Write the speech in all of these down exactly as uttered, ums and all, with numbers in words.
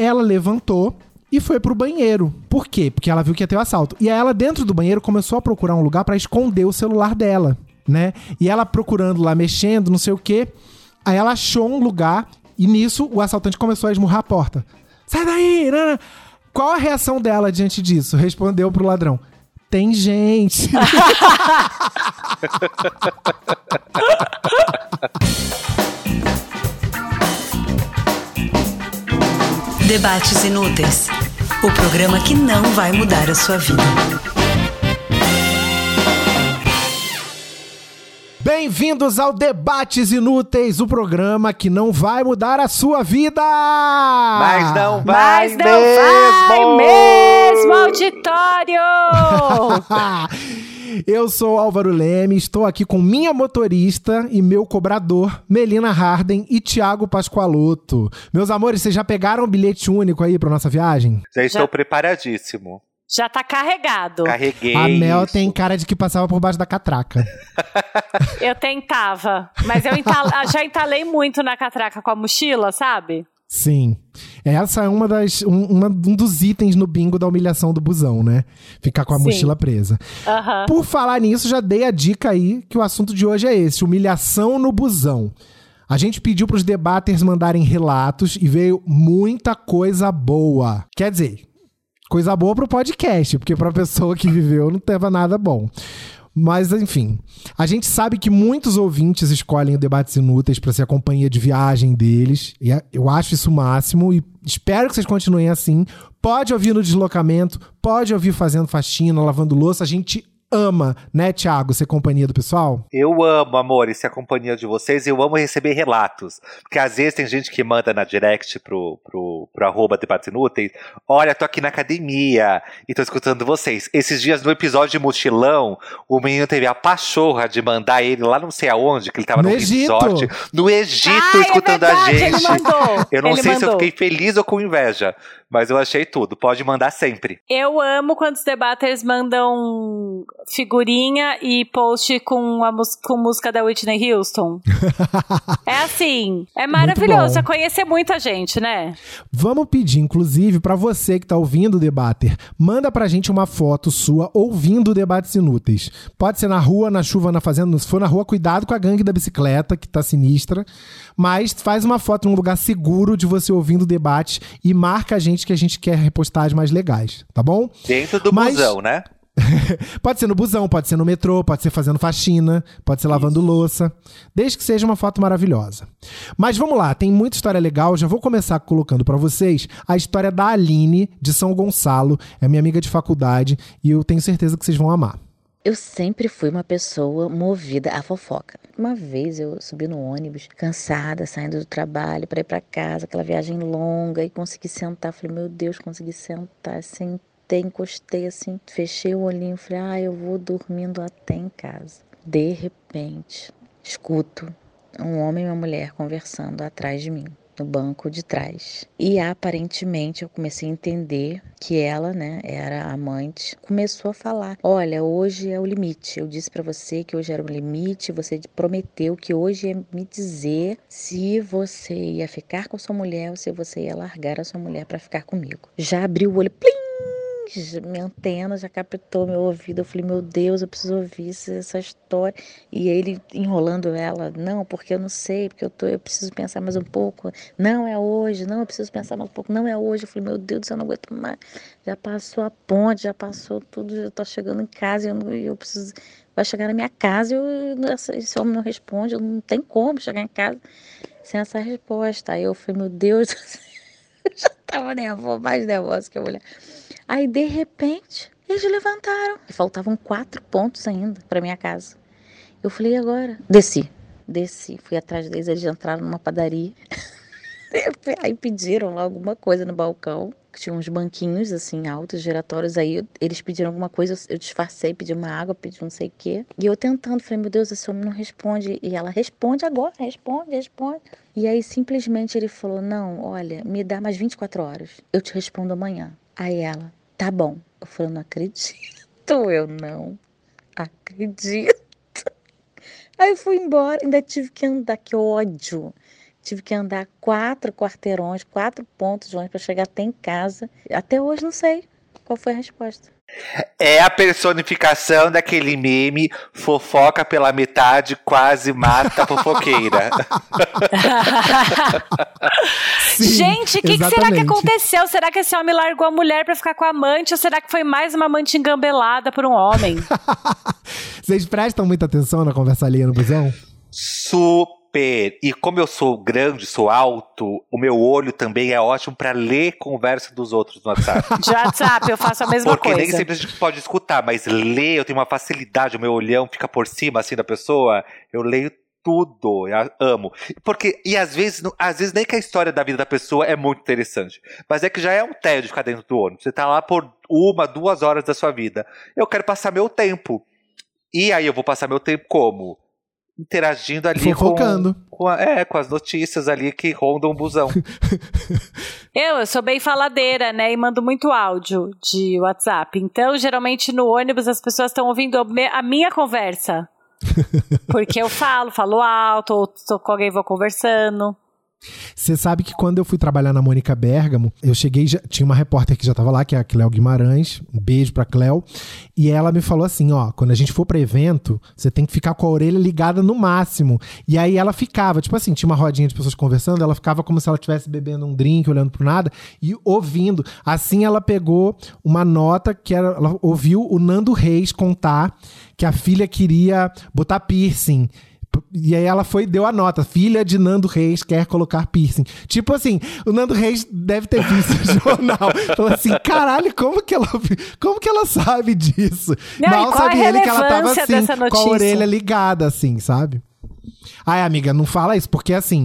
ela levantou e foi pro banheiro. Por quê? Porque ela viu que ia ter o assalto. E aí ela, dentro do banheiro, começou a procurar um lugar pra esconder o celular dela, né? E ela procurando lá, mexendo, não sei o quê. Aí ela achou um lugar e nisso o assaltante começou a esmurrar a porta. Sai daí! Nana. Qual a reação dela diante disso? Respondeu pro ladrão. Tem gente. Debates Inúteis. O programa que não vai mudar a sua vida. Bem-vindos ao Debates Inúteis, o programa que não vai mudar a sua vida! Mas não vai Mas não mesmo! vai mesmo, auditório! Eu sou Álvaro Leme, estou aqui com minha motorista e meu cobrador, Melina Harden e Thiago Pascoaloto. Meus amores, vocês já pegaram o bilhete único aí para nossa viagem? Já estou Já. preparadíssimo. Já tá carregado. Carreguei. A Mel isso. tem cara de que passava por baixo da catraca. Eu tentava, mas eu entala- já entalei muito na catraca com a mochila, sabe? Sim. Essa é uma das, um, uma- um dos itens no bingo da humilhação do busão, né? Ficar com a Sim. mochila presa. Aham. Por falar nisso, já dei a dica aí que o assunto de hoje é esse, humilhação no busão. A gente pediu pros debaters mandarem relatos e veio muita coisa boa. Quer dizer, coisa boa pro podcast, porque pra pessoa que viveu não teve nada bom. Mas, enfim, a gente sabe que muitos ouvintes escolhem o Debates Inúteis pra ser a companhia de viagem deles. E eu acho isso o máximo e espero que vocês continuem assim. Pode ouvir no deslocamento, pode ouvir fazendo faxina, lavando louça. A gente ama, né, Thiago, ser companhia do pessoal? Eu amo, amor, e ser a companhia de vocês. Eu amo receber relatos. Porque às vezes tem gente que manda na direct pro, pro, pro arroba Debates Inúteis. Olha, tô aqui na academia e tô escutando vocês. Esses dias no episódio de Mochilão, o menino teve a pachorra de mandar ele lá não sei aonde, que ele tava No no Egito. resort. No Egito, Ai, é escutando verdade, a gente. ele mandou. Eu não Ele sei se eu mandou. fiquei feliz ou com inveja. Mas eu achei tudo. Pode mandar sempre. Eu amo quando os debaters mandam figurinha e post com, a mus- com música da Whitney Houston. É assim, é maravilhoso. bom. É conhecer muita gente, né? Vamos pedir, inclusive, pra você que tá ouvindo o Debater, manda pra gente uma foto sua ouvindo Debates Inúteis. Pode ser na rua, na chuva, na fazenda. Se for na rua, cuidado com a gangue da bicicleta, que tá sinistra. Mas faz uma foto num lugar seguro de você ouvindo o debate e marca a gente que a gente quer repostagens mais legais, tá bom? Dentro do Mas- busão, né? Pode ser no busão, pode ser no metrô, pode ser fazendo faxina, pode ser lavando louça, desde que seja uma foto maravilhosa. Mas vamos lá, tem muita história legal, já vou começar colocando pra vocês a história da Aline, de São Gonçalo, é minha amiga de faculdade e eu tenho certeza que vocês vão amar. Eu sempre fui uma pessoa movida à fofoca. Uma vez eu subi no ônibus, cansada, saindo do trabalho para ir para casa, aquela viagem longa, e consegui sentar. Falei, meu Deus, consegui sentar. Sentei, encostei assim, fechei o olhinho. Falei, ah, eu vou dormindo até em casa. De repente, escuto um homem e uma mulher conversando atrás de mim, no banco de trás. E aparentemente eu comecei a entender que ela, né, era a amante. Começou a falar, olha, hoje é o limite. Eu disse pra você que hoje era o limite, você prometeu que hoje ia me dizer se você ia ficar com a sua mulher ou se você ia largar a sua mulher pra ficar comigo. Já abriu o olho, plim! Minha antena já captou meu ouvido. Eu falei, meu Deus, eu preciso ouvir essa história. E ele enrolando ela, não, porque eu não sei, porque eu, tô, eu preciso pensar mais um pouco. Não é hoje, não, eu preciso pensar mais um pouco. Não é hoje. Eu falei, meu Deus do céu, eu não aguento mais. Já passou a ponte, já passou tudo, já tô chegando em casa. Eu, não, eu preciso. Vai chegar na minha casa e eu, esse homem não responde. Eu não tem como chegar em casa sem essa resposta. Aí eu falei, meu Deus do céu. Eu já tava nervosa, mais nervosa que a mulher. Aí, de repente, eles levantaram. E faltavam quatro pontos ainda para minha casa. Eu falei, e agora? Desci. Desci. Fui atrás deles, eles entraram numa padaria. Aí pediram lá alguma coisa no balcão. Tinha uns banquinhos, assim, altos, giratórios. Aí eu- eles pediram alguma coisa, eu disfarcei, pedi uma água, pedi não sei o quê. E eu tentando, falei, meu Deus, esse homem não responde. E ela, responde agora, responde, responde. E aí, simplesmente, ele falou, não, olha, me dá mais vinte e quatro horas. Eu te respondo amanhã. Aí ela, tá bom. Eu falei, não acredito. Eu não acredito. Aí eu fui embora, ainda tive que andar, que ódio. Tive que andar quatro quarteirões, quatro pontos de ônibus para chegar até em casa. Até hoje não sei qual foi a resposta. É a personificação daquele meme fofoca pela metade, quase mata a fofoqueira. Sim, gente, o que, que será que aconteceu? Será que esse homem largou a mulher pra ficar com a amante? Ou será que foi mais uma amante engambelada por um homem? Vocês prestam muita atenção na conversa alheia no busão? Super. E como eu sou grande, sou alto, o meu olho também é ótimo pra ler conversa dos outros no WhatsApp. De WhatsApp, eu faço a mesma Porque coisa. Porque nem sempre a gente pode escutar, mas ler, eu tenho uma facilidade, o meu olhão fica por cima, assim, da pessoa. Eu leio tudo, eu amo. Porque, e às vezes, às vezes nem que a história da vida da pessoa é muito interessante, mas é que já é um tédio ficar dentro do ônibus. Você tá lá por uma, duas horas da sua vida. Eu quero passar meu tempo. E aí eu vou passar meu tempo como? Interagindo ali Fofocando. com, com, a, é, com as notícias ali que rondam o busão. Eu, eu sou bem faladeira, né? E mando muito áudio de WhatsApp. Então, geralmente no ônibus as pessoas estão ouvindo a minha conversa. Porque eu falo, falo alto, ou tô com alguém, vou conversando. Você sabe que quando eu fui trabalhar na Mônica Bergamo, eu cheguei, já, tinha uma repórter que já tava lá, que é a Cléo Guimarães, um beijo pra Cléo, e ela me falou assim, ó, quando a gente for pra evento, você tem que ficar com a orelha ligada no máximo. E aí ela ficava, tipo assim, tinha uma rodinha de pessoas conversando, ela ficava como se ela estivesse bebendo um drink, olhando pro nada, e ouvindo. Assim ela pegou uma nota que era, ela ouviu o Nando Reis contar que a filha queria botar piercing. E aí ela foi e deu a nota. Filha de Nando Reis quer colocar piercing. Tipo assim, o Nando Reis deve ter visto o jornal. Falou assim, caralho, como que ela, como que ela sabe disso? Não, mal sabia ele que ela tava assim, com a orelha ligada, assim, sabe? Ai, amiga, não fala isso, porque assim...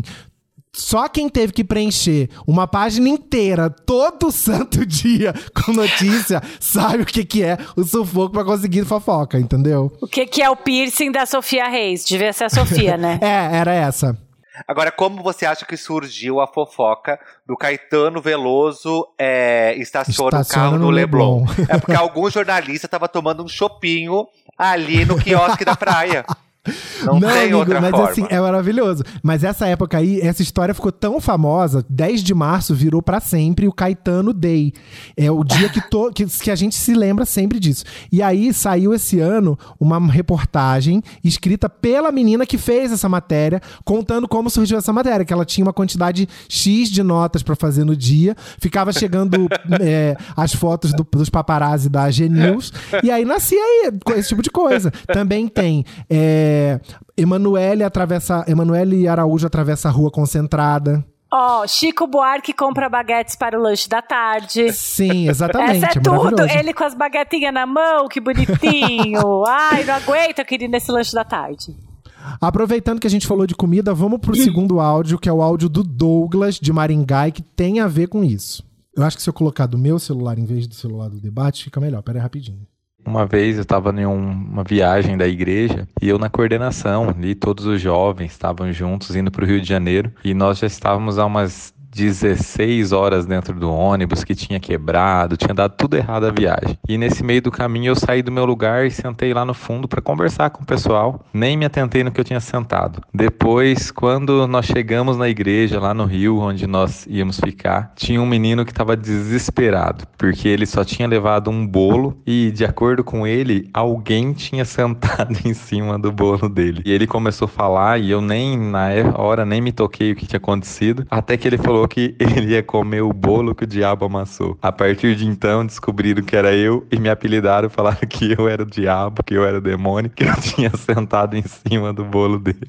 Só quem teve que preencher uma página inteira, todo santo dia, com notícia, sabe o que, que é o sufoco pra conseguir fofoca, entendeu? O que, que é o piercing da Sofia Reis? Devia ser a Sofia, né? É, era essa. Agora, como você acha que surgiu a fofoca do Caetano Veloso é, estaciona, estaciona o carro no, no Leblon? Leblon. É porque algum jornalista estava tomando um chopinho ali no quiosque da praia. Não, não tem amigo, outra mas forma. Assim, é maravilhoso. Mas essa época aí, essa história ficou tão famosa, dez de março virou pra sempre o Caetano Day. É o dia que, to, que, que a gente se lembra sempre disso. E aí saiu esse ano uma reportagem escrita pela menina que fez essa matéria, contando como surgiu essa matéria, que ela tinha uma quantidade X de notas pra fazer no dia, ficava chegando é, as fotos do, dos paparazzi da G News, e aí nascia aí esse tipo de coisa. Também tem... É, Emanuele atravessa, Emanuele Araújo atravessa a rua concentrada. Ó, oh, Chico Buarque compra baguetes para o lanche da tarde. Sim, exatamente. Essa é, é tudo. Ele com as baguetinhas na mão, que bonitinho. Ai, não aguento, eu queria ir nesse lanche da tarde. Aproveitando que a gente falou de comida, vamos pro segundo áudio, que é o áudio do Douglas, de Maringá, e que tem a ver com isso. Eu acho que se eu colocar do meu celular em vez do celular do debate, fica melhor. Pera aí, rapidinho. Uma vez eu estava em um, uma viagem da igreja e eu na coordenação, ali todos os jovens estavam juntos indo para o Rio de Janeiro e nós já estávamos há umas dezesseis horas dentro do ônibus que tinha quebrado, tinha dado tudo errado a viagem. E nesse meio do caminho eu saí do meu lugar e sentei lá no fundo para conversar com o pessoal, nem me atentei no que eu tinha sentado. Depois, quando nós chegamos na igreja lá no Rio, onde nós íamos ficar, tinha um menino que estava desesperado, porque ele só tinha levado um bolo e, de acordo com ele, alguém tinha sentado em cima do bolo dele. E ele começou a falar e eu nem, na hora, nem me toquei o que tinha acontecido, até que ele falou que ele ia comer o bolo que o diabo amassou. A partir de então, descobriram que era eu e me apelidaram, falaram que eu era o diabo, que eu era o demônio, que eu tinha sentado em cima do bolo dele.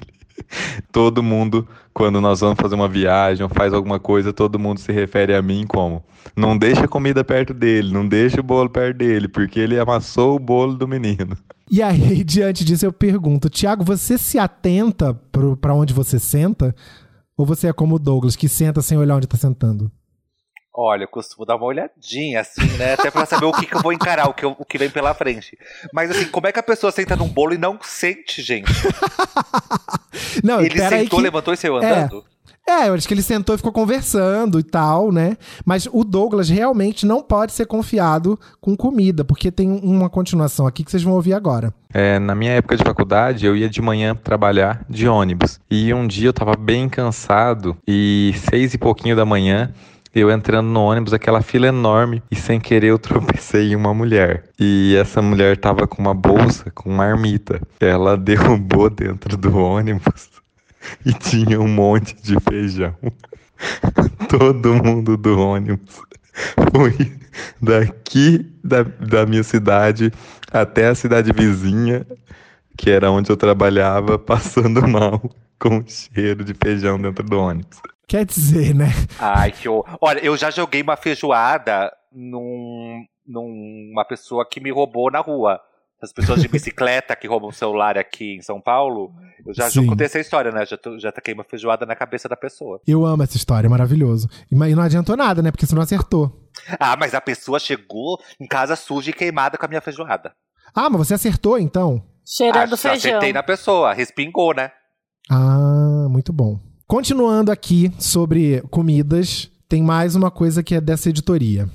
Todo mundo, quando nós vamos fazer uma viagem ou faz alguma coisa, todo mundo se refere a mim como: não deixa a comida perto dele, não deixa o bolo perto dele, porque ele amassou o bolo do menino. E aí, diante disso, eu pergunto, Thiago, você se atenta pro, pra onde você senta? Ou você é como o Douglas, que senta sem olhar onde tá sentando? Olha, eu costumo dar uma olhadinha, assim, né? Até pra saber o que, que eu vou encarar, o que, eu, o que vem pela frente. Mas, assim, como é que a pessoa senta num bolo e não sente, gente? Não, ele sentou, que... levantou e saiu andando? É, eu acho que ele sentou e ficou conversando e tal, né? Mas o Douglas realmente não pode ser confiado com comida, porque tem uma continuação aqui que vocês vão ouvir agora. É, na minha época de faculdade, eu ia de manhã trabalhar de ônibus. E um dia eu tava bem cansado e seis e pouquinho da manhã, eu entrando no ônibus, aquela fila enorme, e sem querer eu tropecei em uma mulher. E essa mulher tava com uma bolsa, com uma marmita. Ela derrubou dentro do ônibus e tinha um monte de feijão. Todo mundo do ônibus foi daqui da, da minha cidade até a cidade vizinha, que era onde eu trabalhava, passando mal com o cheiro de feijão dentro do ônibus. Quer dizer, né? Ai, que horror. Olha, eu já joguei uma feijoada num, numa pessoa que me roubou na rua. As pessoas de bicicleta que roubam celular aqui em São Paulo. Eu já, já contei essa história, né? Já, já taquei uma feijoada na cabeça da pessoa. Eu amo essa história, é maravilhoso. E não adiantou nada, né? Porque você não acertou. Ah, mas a pessoa chegou em casa suja e queimada com a minha feijoada. Ah, mas você acertou, então? Cheirando ah, feijão. Acertei na pessoa, respingou, né? Ah, muito bom. Continuando aqui sobre comidas, tem mais uma coisa que é dessa editoria.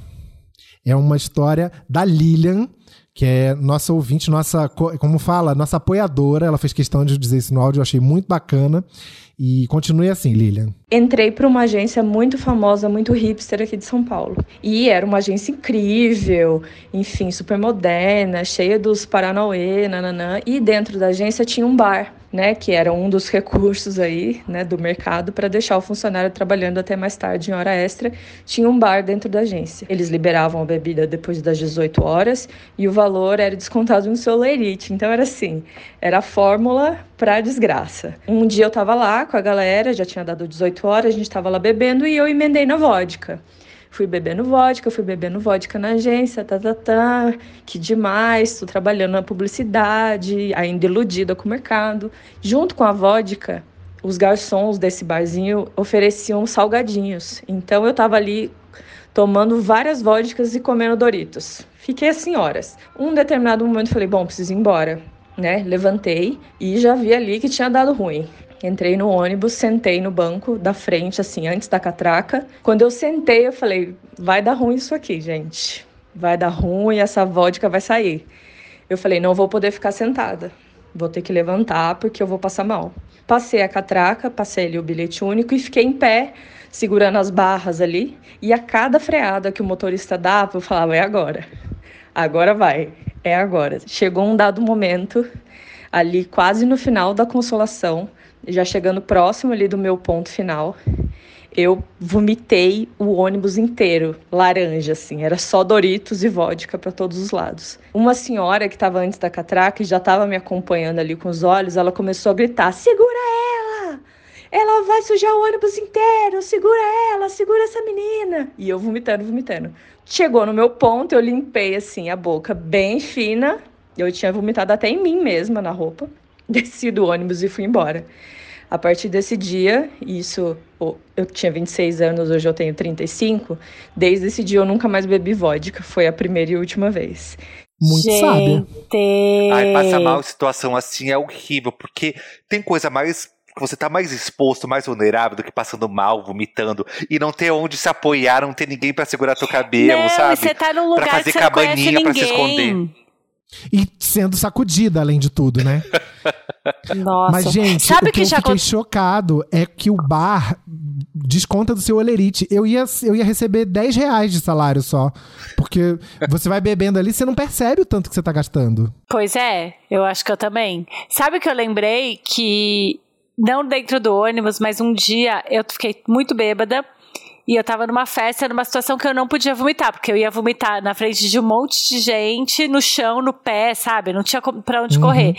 É uma história da Lilian, que é nossa ouvinte, nossa, como fala, nossa apoiadora. Ela fez questão de dizer isso no áudio, eu achei muito bacana. E continue assim, Lilian. Entrei para uma agência muito famosa, muito hipster aqui de São Paulo. E era uma agência incrível, enfim, super moderna, cheia dos paranauê, nananã. E dentro da agência tinha um bar, né, que era um dos recursos aí, né, do mercado para deixar o funcionário trabalhando até mais tarde em hora extra. Tinha um bar dentro da agência. Eles liberavam a bebida depois das dezoito horas e o valor era descontado no seu lerite. Então era assim, era a fórmula para desgraça. Um dia eu tava lá com a galera, já tinha dado dezoito horas, a gente tava lá bebendo e eu emendei na vodka. Fui bebendo vodka, fui bebendo vodka na agência, tá, tá, tá, que demais, tô trabalhando na publicidade, ainda iludida com o mercado. Junto com a vodka, os garçons desse barzinho ofereciam salgadinhos. Então eu tava ali tomando várias vodkas e comendo Doritos. Fiquei assim horas. Um determinado momento eu falei, bom, preciso ir embora, né? Levantei e já vi ali que tinha dado ruim. Entrei no ônibus, sentei no banco da frente, assim, antes da catraca. Quando eu sentei, eu falei, vai dar ruim isso aqui, gente. Vai dar ruim, essa vodka vai sair. Eu falei, não vou poder ficar sentada. Vou ter que levantar porque eu vou passar mal. Passei a catraca, passei ali o bilhete único e fiquei em pé, segurando as barras ali. E a cada freada que o motorista dava, eu falava, é agora. Agora vai, é agora. Chegou um dado momento, ali quase no final da Consolação, já chegando próximo ali do meu ponto final, eu vomitei o ônibus inteiro, laranja, assim, era só Doritos e vodka para todos os lados. Uma senhora que estava antes da catraca e já estava me acompanhando ali com os olhos, ela começou a gritar, segura ela! Ela vai sujar o ônibus inteiro, segura ela, segura essa menina! E eu vomitando, vomitando. Chegou no meu ponto, eu limpei, assim, a boca bem fina, eu tinha vomitado até em mim mesma, na roupa. Desci do ônibus e fui embora. A partir desse dia, isso, eu tinha vinte e seis anos, hoje eu tenho trinta e cinco, desde esse dia eu nunca mais bebi vodka, foi a primeira e última vez. Muito Gente. sábia. Ai, passar mal em situação assim é horrível, porque tem coisa mais... Você tá mais exposto, mais vulnerável do que passando mal, vomitando, e não ter onde se apoiar, não ter ninguém pra segurar teu cabelo, não, sabe? E você tá num lugar pra fazer que você não conhece cabaninha ninguém. pra se esconder. E sendo sacudida, além de tudo, né? Nossa. Mas, gente, Sabe o que, que eu já fiquei acont- chocado é que o bar desconta do seu olerite. Eu ia, eu ia receber dez reais de salário só. Porque você vai bebendo ali, você não percebe o tanto que você tá gastando. Pois é, eu acho que eu também. Sabe o que eu lembrei? Que, não dentro do ônibus, mas um dia eu fiquei muito bêbada. E eu tava numa festa, numa situação que eu não podia vomitar, porque eu ia vomitar na frente de um monte de gente, no chão, no pé, sabe? Não tinha pra onde Uhum. correr.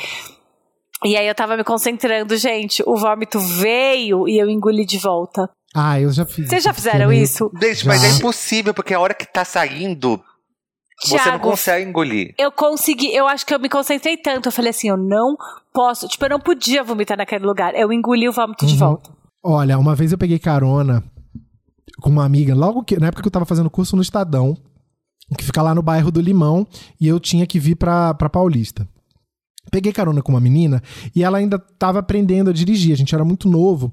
E aí eu tava me concentrando, gente, o vômito veio e eu engoli de volta. Ah, eu já fiz. Vocês já isso, fizeram porque eu isso? Gente, Já. mas é impossível, porque a hora que tá saindo, você não Thiago, consegue engolir. Eu consegui, eu acho que eu me concentrei tanto, eu falei assim, eu não posso, tipo, eu não podia vomitar naquele lugar, eu engoli o vômito de Uhum. volta. Olha, uma vez eu peguei carona com uma amiga, logo que, na época que eu tava fazendo curso no Estadão, que fica lá no bairro do Limão, e eu tinha que vir pra, pra Paulista. Peguei carona com uma menina, e ela ainda tava aprendendo a dirigir, a gente era muito novo,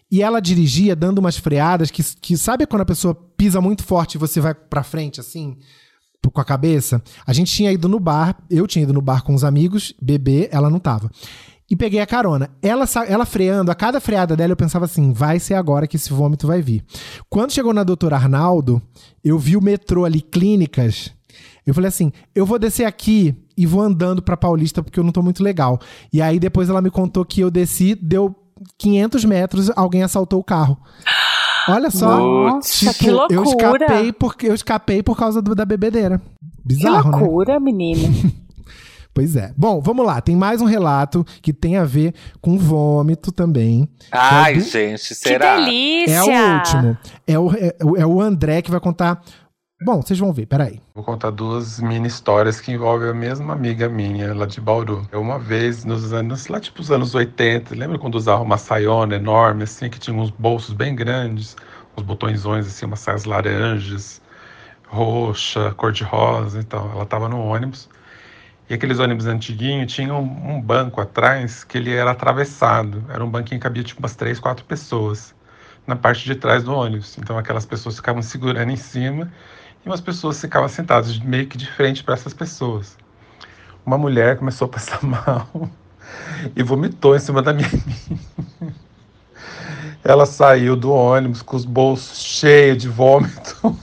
E ela dirigia dando umas freadas que, que sabe quando a pessoa pisa muito forte e você vai pra frente, assim, com a cabeça? A gente tinha ido no bar, eu tinha ido no bar com os amigos, beber, ela não tava. E peguei a carona. Ela, ela freando, a cada freada dela eu pensava assim, vai ser agora que esse vômito vai vir. Quando chegou na doutora Arnaldo, eu vi o metrô ali, Clínicas. Eu falei assim, eu vou descer aqui e vou andando pra Paulista porque eu não tô muito legal. E aí depois ela me contou que eu desci, deu quinhentos metros, alguém assaltou o carro. Olha só. Nossa, tipo, que loucura. Eu escapei, porque, eu escapei por causa do, da bebedeira. Bizarro, que loucura, né? menino. Pois é. Bom, vamos lá. Tem mais um relato que tem a ver com vômito também. Ai, é do... gente, será? Que delícia! É o último. É o, é, o, é o André que vai contar... Bom, vocês vão ver, peraí. Vou contar duas mini histórias que envolvem a mesma amiga minha, lá de Bauru. Uma vez, nos anos, lá tipo os anos oitenta, lembra quando usava uma saiona enorme, assim, que tinha uns bolsos bem grandes, uns botõezões, assim, umas saias laranjas, roxa, cor-de-rosa e tal. Ela tava no ônibus, e aqueles ônibus antiguinhos tinham um, um banco atrás que ele era atravessado. Era um banquinho que cabia tipo umas três, quatro pessoas na parte de trás do ônibus. Então aquelas pessoas ficavam segurando em cima e umas pessoas ficavam sentadas meio que de frente para essas pessoas. Uma mulher começou a passar mal e vomitou em cima da minha amiga. Ela saiu do ônibus com os bolsos cheios de vômito,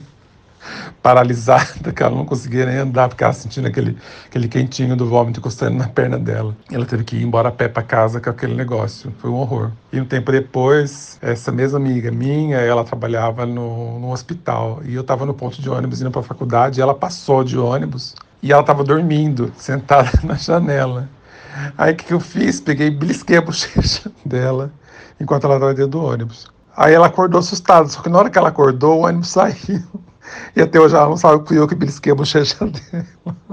paralisada, que ela não conseguia nem andar, porque ela sentindo aquele, aquele quentinho do vômito encostando na perna dela. Ela teve que ir embora a pé para casa com aquele negócio. Foi um horror. E um tempo depois, essa mesma amiga minha, ela trabalhava no, no hospital. E eu estava no ponto de ônibus indo para a faculdade, e ela passou de ônibus e ela estava dormindo, sentada na janela. Aí o que, que eu fiz? Peguei e belisquei a bochecha dela enquanto ela estava dentro do ônibus. Aí ela acordou assustada, só que na hora que ela acordou, o ônibus saiu. E até hoje ela não sabe que fui eu que belisquei a bochecha dela.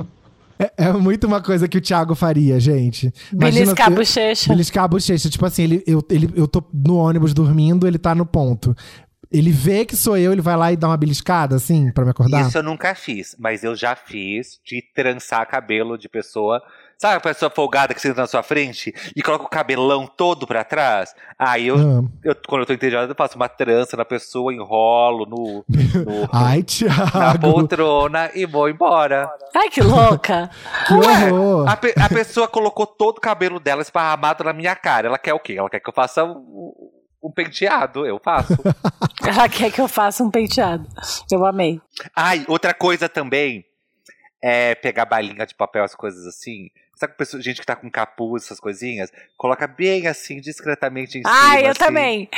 É, é muito uma coisa que o Thiago faria, gente. Imagina, Beliscar a eu- bochecha. Beliscar a bochecha. Tipo assim, ele, eu, ele, eu tô no ônibus dormindo, ele tá no ponto. Ele vê que sou eu, ele vai lá e dá uma beliscada, assim, pra me acordar? Isso eu nunca fiz, mas eu já fiz de trançar cabelo de pessoa. Sabe a pessoa folgada que senta na sua frente e coloca o cabelão todo pra trás? Aí eu, Ah. eu quando eu tô entediado, eu faço uma trança na pessoa, enrolo no, no- Ai, na Thiago, poltrona e vou embora. Ai, que louca. que horror. A, pe- a pessoa colocou todo o cabelo dela esparramado na minha cara. Ela quer o quê? Ela quer que eu faça um, um penteado. Eu faço. Ela quer que eu faça um penteado. Eu amei. Ai, outra coisa também é pegar balinha de papel, as coisas assim. Sabe pessoa, gente que tá com capuz, essas coisinhas? Coloca bem assim, discretamente em cima. Ai, eu assim. também.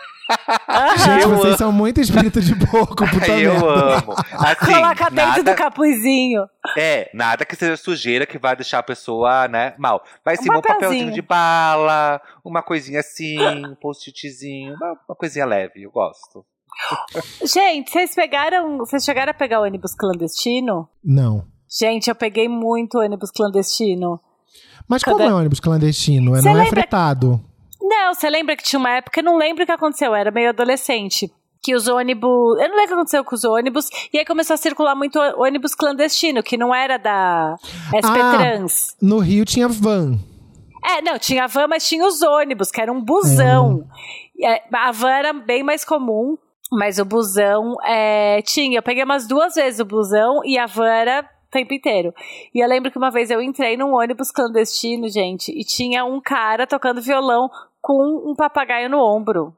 Gente, eu vocês amo. são muito espírito de porco, puta Ai, eu merda. amo. Assim, Coloca dentro nada, do capuzinho. é, nada que seja sujeira que vai deixar a pessoa, né, mal. Mas sim, Um um papelzinho papelzinho. de bala, uma coisinha assim, um post-itzinho, uma, uma coisinha leve, eu gosto. Gente, vocês pegaram. Vocês chegaram a pegar ônibus clandestino? Não. Gente, eu peguei muito ônibus clandestino. Mas Cadê? como é ônibus clandestino? É, Cê não é lembra- fretado. Não, você lembra que tinha uma época, eu não lembro o que aconteceu, eu era meio adolescente. Que os ônibus. Eu não lembro o que aconteceu com os ônibus. E aí começou a circular muito ônibus clandestino, que não era da S P Ah. Trans. No Rio tinha van. É, não, tinha a van, mas tinha os ônibus, que era um busão. É, a van era bem mais comum, mas o busão é, tinha. Eu peguei umas duas vezes o busão e a van era o tempo inteiro. E eu lembro que uma vez eu entrei num ônibus clandestino, gente, e tinha um cara tocando violão com um papagaio no ombro.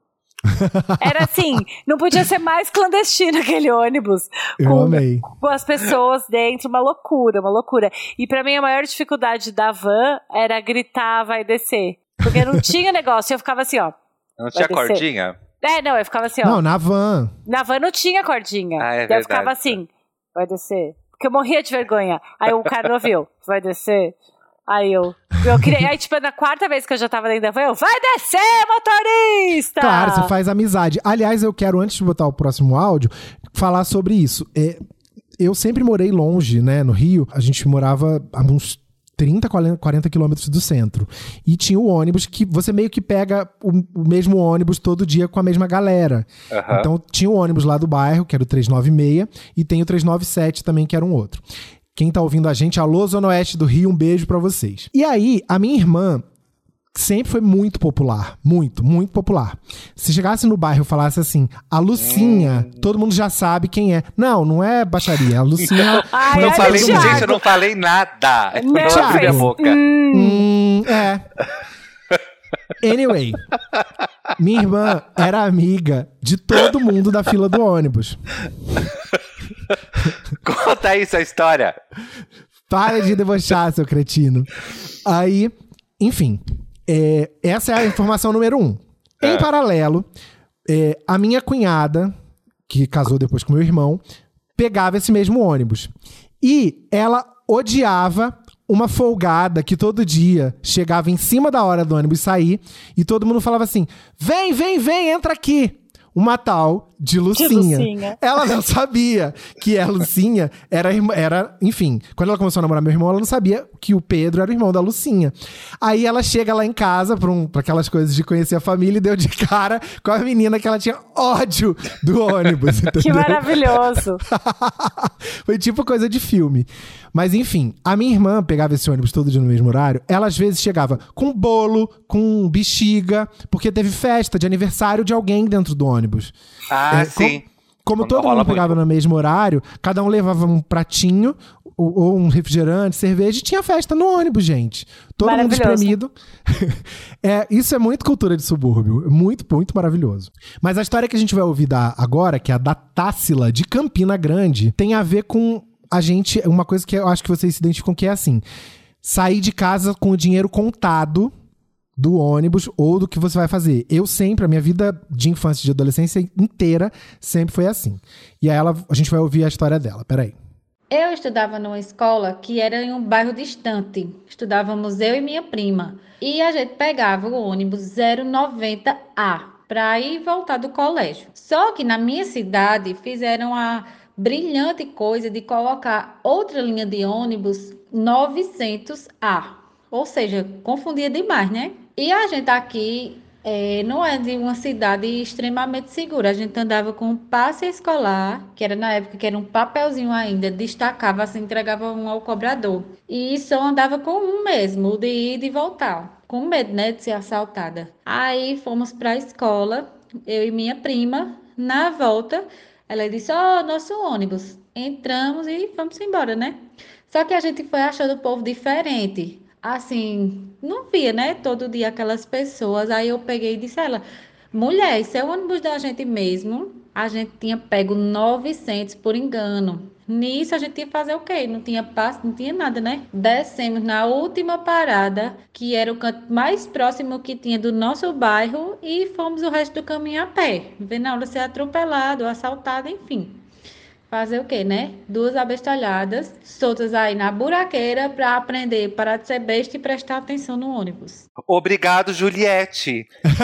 Era assim, não podia ser mais clandestino aquele ônibus. Eu com, amei. com as pessoas dentro, uma loucura, uma loucura. E pra mim a maior dificuldade da van era gritar, vai descer. Porque não tinha negócio, eu ficava assim, ó. Não tinha descer. cordinha? É, não, eu ficava assim, ó. Não, na van. Na van não tinha cordinha. Ah, é Daí eu verdade. ficava assim, vai descer. Porque eu morria de vergonha. Aí o cara não ouviu, vai descer. Aí eu, eu queria. Aí, tipo, na quarta vez que eu já tava dentro da van, eu, vai descer, motorista! Claro, você faz amizade. Aliás, eu quero, antes de botar o próximo áudio, falar sobre isso. É, eu sempre morei longe, né, no Rio. A gente morava a uns trinta, quarenta quilômetros do centro. E tinha o ônibus que você meio que pega o, o mesmo ônibus todo dia com a mesma galera. Aham. Então tinha o ônibus lá do bairro, que era o trezentos e noventa e seis, e tem o trezentos e noventa e sete também, que era um outro. Quem tá ouvindo a gente, alô, Zona Oeste do Rio, um beijo pra vocês. E aí, a minha irmã sempre foi muito popular. Muito, muito popular. Se chegasse no bairro e falasse assim, a Lucinha, hum. todo mundo já sabe quem é. Não, não é baixaria. A Lucinha... Ai, não falei, gente, eu não falei nada. Não, não abri a boca. Hum, hum, é. Anyway, minha irmã era amiga de todo mundo da fila do ônibus. Conta aí essa história. Para de debochar, seu cretino. Aí, enfim, é, essa é a informação número um. É. Em paralelo, é, a minha cunhada, que casou depois com meu irmão, pegava esse mesmo ônibus. E ela odiava uma folgada que todo dia chegava em cima da hora do ônibus sair e todo mundo falava assim, vem, vem, vem, entra aqui. Uma tal de Lucinha. de Lucinha. Ela não sabia que a Lucinha era, era... Enfim, quando ela começou a namorar meu irmão, ela não sabia que o Pedro era o irmão da Lucinha. Aí ela chega lá em casa pra, um, pra aquelas coisas de conhecer a família e deu de cara com a menina que ela tinha ódio do ônibus. Entendeu? Que maravilhoso. Foi tipo coisa de filme. Mas enfim, a minha irmã pegava esse ônibus todo dia no mesmo horário. Ela às vezes chegava com bolo, com bexiga, porque teve festa de aniversário de alguém dentro do ônibus. Ah, é, sim. Como, como todo mundo pegava muito no mesmo horário, cada um levava um pratinho ou, ou um refrigerante, cerveja, e tinha festa no ônibus, gente. Todo mundo espremido. É, isso é muito cultura de subúrbio. Muito, muito maravilhoso. Mas a história que a gente vai ouvir da, agora, que é a da Tássila, de Campina Grande, tem a ver com a gente... Uma coisa que eu acho que vocês se identificam, que é assim... Sair de casa com o dinheiro contado do ônibus ou do que você vai fazer. Eu sempre, a minha vida de infância e de adolescência inteira, sempre foi assim. E aí ela, a gente vai ouvir a história dela. Peraí. Eu estudava numa escola que era em um bairro distante. Estudávamos eu e minha prima. E a gente pegava o ônibus zero noventa A para ir e voltar do colégio. Só que na minha cidade fizeram a brilhante coisa de colocar outra linha de ônibus novecentos A. Ou seja, confundia demais, né? E a gente aqui é, não é de uma cidade extremamente segura. A gente andava com um passe escolar, que era na época que era um papelzinho ainda, destacava assim, entregava um ao cobrador. E só andava com um mesmo, o de ir e de voltar. Com medo, né, de ser assaltada. Aí fomos para a escola, eu e minha prima. Na volta, ela disse, ó, oh, nosso ônibus. Entramos e fomos embora, né? Só que a gente foi achando o povo diferente. Assim, não via, né, todo dia aquelas pessoas. Aí eu peguei e disse a ela, mulher, isso é o ônibus da gente mesmo. A gente tinha pego novecentos por engano. Nisso a gente ia fazer o quê? Não tinha passe, não tinha nada, né? Descemos na última parada, que era o canto mais próximo que tinha do nosso bairro, e fomos o resto do caminho a pé, vendo a hora de ser atropelado, assaltado, enfim. Fazer o quê, né? Duas abestalhadas soltas aí na buraqueira pra aprender, parar de ser besta e prestar atenção no ônibus. Obrigado, Juliette.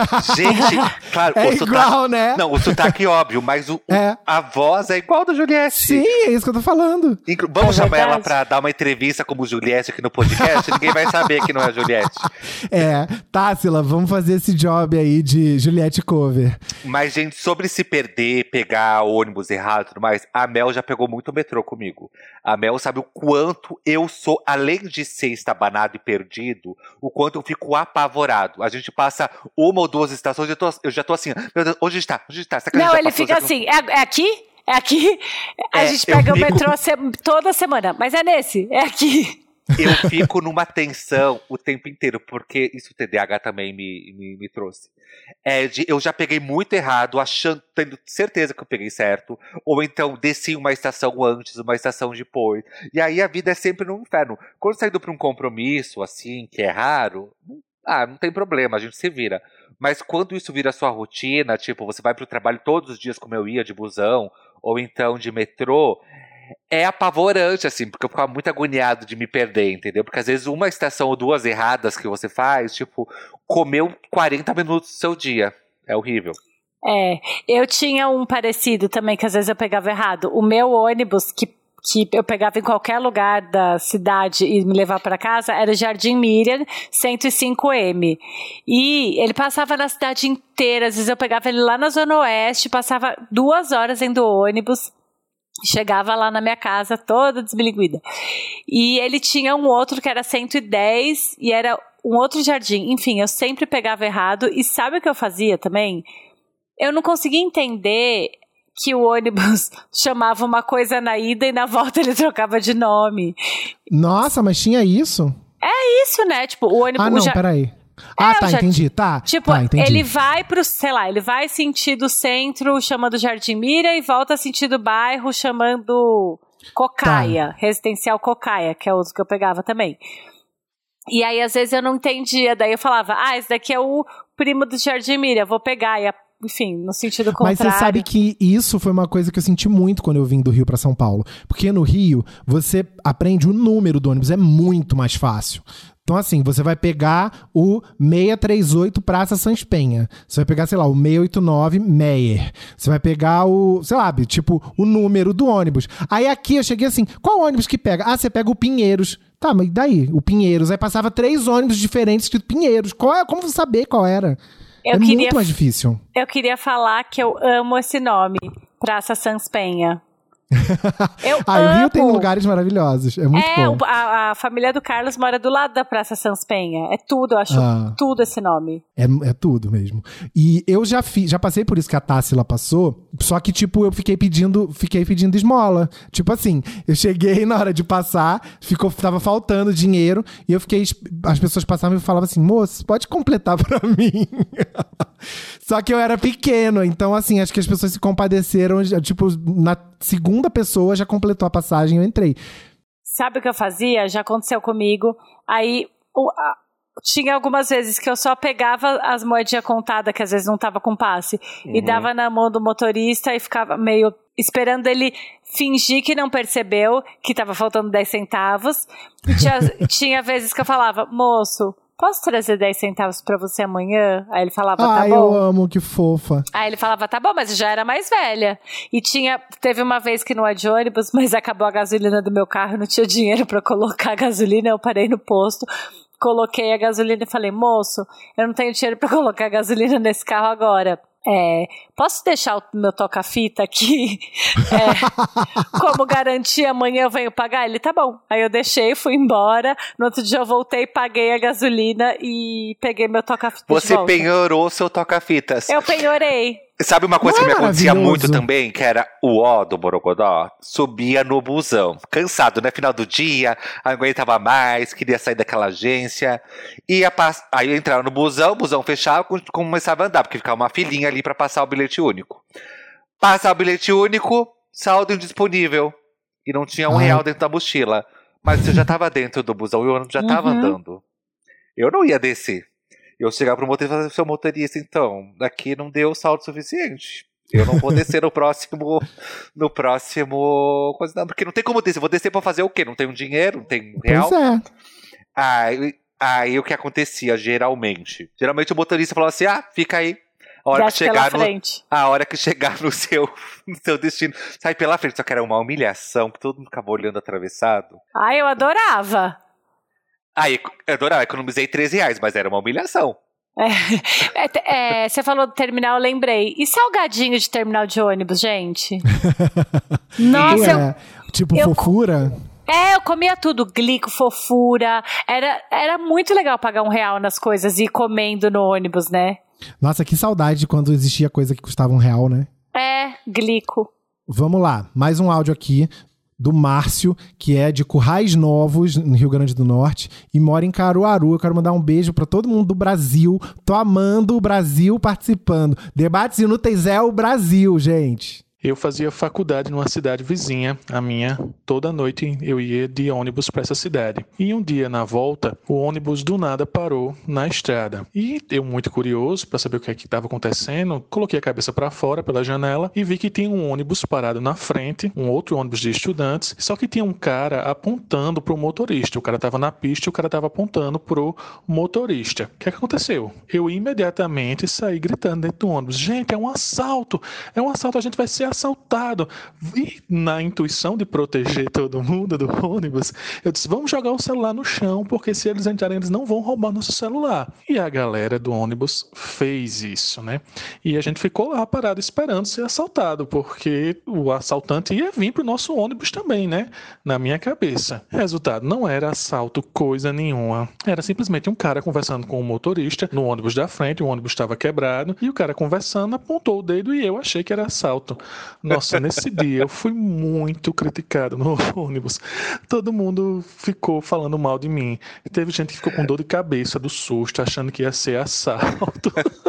Gente, claro, é o igual, sotaque, né? Não, o sotaque é óbvio, mas o, é. a voz é igual da Juliette. Sim, é isso que eu tô falando. Inclu- Vamos é chamar ela pra dar uma entrevista como Juliette aqui no podcast? Ninguém vai saber que não é a Juliette. É, Tássila, vamos fazer esse job aí de Juliette cover. Mas, gente, sobre se perder, pegar ônibus errado e tudo mais, a Mel já pegou muito metrô comigo. A Mel sabe o quanto eu sou, além de ser estabanado e perdido, o quanto eu fico apavorado. A gente passa uma ou duas estações, eu, tô, eu já tô assim, meu Deus, onde está? Onde está? Não, ele fica assim, é, é aqui? É aqui? A é, gente pega o fico... metrô se, toda semana, mas é nesse, é aqui. Eu fico numa tensão o tempo inteiro, porque isso o T D A H também me, me, me trouxe. É de, eu já peguei muito errado, achando, tendo certeza que eu peguei certo, ou então desci uma estação antes, uma estação depois. E aí a vida é sempre no inferno. Quando você tá indo pra um compromisso, assim, que é raro, ah, não tem problema, a gente se vira. Mas quando isso vira sua rotina, tipo, você vai pro trabalho todos os dias, como eu ia, de busão, ou então de metrô, é apavorante, assim, porque eu ficava muito agoniado de me perder, entendeu? Porque às vezes uma estação ou duas erradas que você faz, tipo, comeu quarenta minutos do seu dia. É horrível. É, eu tinha um parecido também, que às vezes eu pegava errado. O meu ônibus, que, que eu pegava em qualquer lugar da cidade e me levava para casa, era o Jardim Miriam, cento e cinco M. E ele passava na cidade inteira, às vezes eu pegava ele lá na Zona Oeste, passava duas horas dentro do ônibus, chegava lá na minha casa toda desbiliguida. E ele tinha um outro que era cento e dez e era um outro jardim. Enfim, eu sempre pegava errado. E sabe o que eu fazia também? Eu não conseguia entender que o ônibus chamava uma coisa na ida e na volta ele trocava de nome. Nossa, mas tinha isso? É isso, né? Tipo, o ônibus... Ah, não, o ja... peraí. Ah, é, tá, já... entendi. Tá, tipo, tá, entendi. ele vai pro, sei lá, ele vai sentido centro, chamando Jardim Mira, e volta sentido bairro, chamando Cocaia, tá. Residencial Cocaia, que é outro que eu pegava também. E aí, às vezes, eu não entendia. Daí eu falava, ah, esse daqui é o primo do Jardim Mira, vou pegar. E, enfim, no sentido contrário. Mas você sabe que isso foi uma coisa que eu senti muito quando eu vim do Rio pra São Paulo. Porque no Rio, você aprende o número do ônibus, é muito mais fácil. Então, assim, você vai pegar o seiscentos e trinta e oito Praça Sans Penha. Você vai pegar, sei lá, o seiscentos e oitenta e nove Meyer. Você vai pegar o, sei lá, tipo, o número do ônibus. Aí aqui eu cheguei assim, qual ônibus que pega? Ah, você pega o Pinheiros. Tá, mas daí? O Pinheiros. Aí passava três ônibus diferentes escrito Pinheiros. Qual é? Como você saber qual era? Eu é queria, muito mais difícil. Eu queria falar que eu amo esse nome, Praça Sans Penha. Eu ah, amo. o Rio tem lugares maravilhosos, é muito é, bom. A, a família do Carlos mora do lado da Praça Sans Penha. É tudo, eu acho ah, tudo esse nome. É, é tudo mesmo. E eu já fiz, já passei por isso que a Tássila passou, só que tipo, eu fiquei pedindo, fiquei pedindo esmola. Tipo assim, eu cheguei na hora de passar, ficou, tava faltando dinheiro, e eu fiquei, as pessoas passavam e falavam assim, moço, pode completar pra mim? Só que eu era pequeno, então assim, acho que as pessoas se compadeceram, tipo, na segunda pessoa já completou a passagem e eu entrei. Sabe o que eu fazia? Já aconteceu comigo. Aí, o, a, tinha algumas vezes que eu só pegava as moedinhas contadas, que às vezes não tava com passe, uhum. e dava na mão do motorista e ficava meio esperando ele fingir que não percebeu que tava faltando dez centavos. E tinha, tinha vezes que eu falava, moço, posso trazer dez centavos pra você amanhã? Aí ele falava, tá Ai, bom. eu amo, que fofa. Aí ele falava, tá bom, mas eu já era mais velha. E tinha, teve uma vez que não é de ônibus, mas acabou a gasolina do meu carro, eu não tinha dinheiro pra colocar a gasolina, eu parei no posto, coloquei a gasolina e falei, moço, eu não tenho dinheiro pra colocar a gasolina nesse carro agora. É, posso deixar o meu toca-fita aqui é, como garantia, amanhã eu venho pagar? Ele, tá bom. Aí eu deixei, fui embora, no outro dia eu voltei, paguei a gasolina e peguei meu toca-fita. Você penhorou seu toca-fitas. Eu penhorei. Sabe uma coisa Não que é me acontecia maravilhoso? muito também? Que era o ó do Borogodó. Subia no busão. Cansado, né? Final do dia, aguentava mais, queria sair daquela agência. Ia pass... Aí eu entrava no busão, o busão fechava, começava a andar, porque ficava uma filinha ali pra passar o bilhete único. Passar o bilhete único, saldo indisponível. E não tinha um Ai. real dentro da mochila. Mas você já tava dentro do busão e o ônibus já tava uhum. andando. Eu não ia descer. Eu chegava pro motorista e falava, seu motorista, então, daqui não deu saldo suficiente. Eu não vou descer no próximo, no próximo, coisa não, porque não tem como descer. Vou descer pra fazer o quê? Não tenho dinheiro, não tenho real. Pois é. Aí, aí o que acontecia, geralmente? Geralmente o motorista falava assim, ah, fica aí. A hora, que chegar no, a hora que chegar no seu, no seu destino, sai pela frente. Só que era uma humilhação, que todo mundo ficava olhando atravessado. Ai, eu adorava. Aí, eu adorava, economizei treze reais, mas era uma humilhação. É, é, é, você falou do terminal, eu lembrei. E salgadinho de terminal de ônibus, gente? Nossa, é, eu, Tipo eu, fofura? É, eu comia tudo, glico, fofura. Era, era muito legal pagar um real nas coisas e ir comendo no ônibus, né? Nossa, que saudade de quando existia coisa que custava um real, né? É, glico. Vamos lá, mais um áudio aqui do Márcio, que é de Currais Novos, no Rio Grande do Norte, e mora em Caruaru. Eu quero mandar um beijo pra todo mundo do Brasil. Tô amando o Brasil participando. Debates Inúteis é o Brasil, gente. Eu fazia faculdade numa cidade vizinha, a minha. Toda noite eu ia de ônibus para essa cidade. E um dia, na volta, o ônibus do nada parou na estrada. E eu, muito curioso para saber o que é que estava acontecendo, coloquei a cabeça para fora pela janela e vi que tinha um ônibus parado na frente, um outro ônibus de estudantes, só que tinha um cara apontando para o motorista. O cara estava na pista e o cara estava apontando para o motorista. O que é que aconteceu? Eu imediatamente saí gritando dentro do ônibus. Gente, é um assalto! É um assalto, a gente vai ser assaltado. E na intuição de proteger todo mundo do ônibus, eu disse, vamos jogar o celular no chão, porque se eles entrarem, eles não vão roubar nosso celular. E a galera do ônibus fez isso, né? E a gente ficou lá parado esperando ser assaltado, porque o assaltante ia vir pro nosso ônibus também, né? Na minha cabeça. Resultado, não era assalto coisa nenhuma. Era simplesmente um cara conversando com o motorista no ônibus da frente, o ônibus estava quebrado, e o cara conversando apontou o dedo e eu achei que era assalto. Nossa, nesse dia eu fui muito criticado no ônibus. Todo mundo ficou falando mal de mim. Teve gente que ficou com dor de cabeça do susto, achando que ia ser assalto.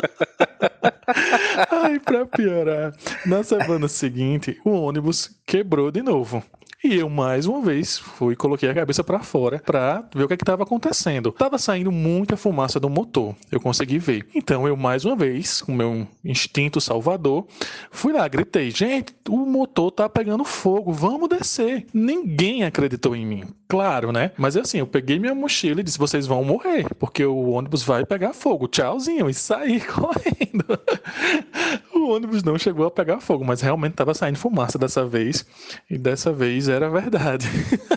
Ai, pra piorar, na semana seguinte, o ônibus quebrou de novo. E eu, mais uma vez, fui e coloquei a cabeça pra fora pra ver o que é que tava acontecendo. Tava saindo muita fumaça do motor, eu consegui ver. Então eu, mais uma vez, com o meu instinto salvador, fui lá, gritei, gente, o motor tá pegando fogo, vamos descer. Ninguém acreditou em mim, claro, né? Mas assim, eu peguei minha mochila e disse, vocês vão morrer, porque o ônibus vai pegar fogo, tchauzinho, e saí correndo. O ônibus não chegou a pegar fogo, mas realmente tava saindo fumaça dessa vez, e dessa vez era verdade.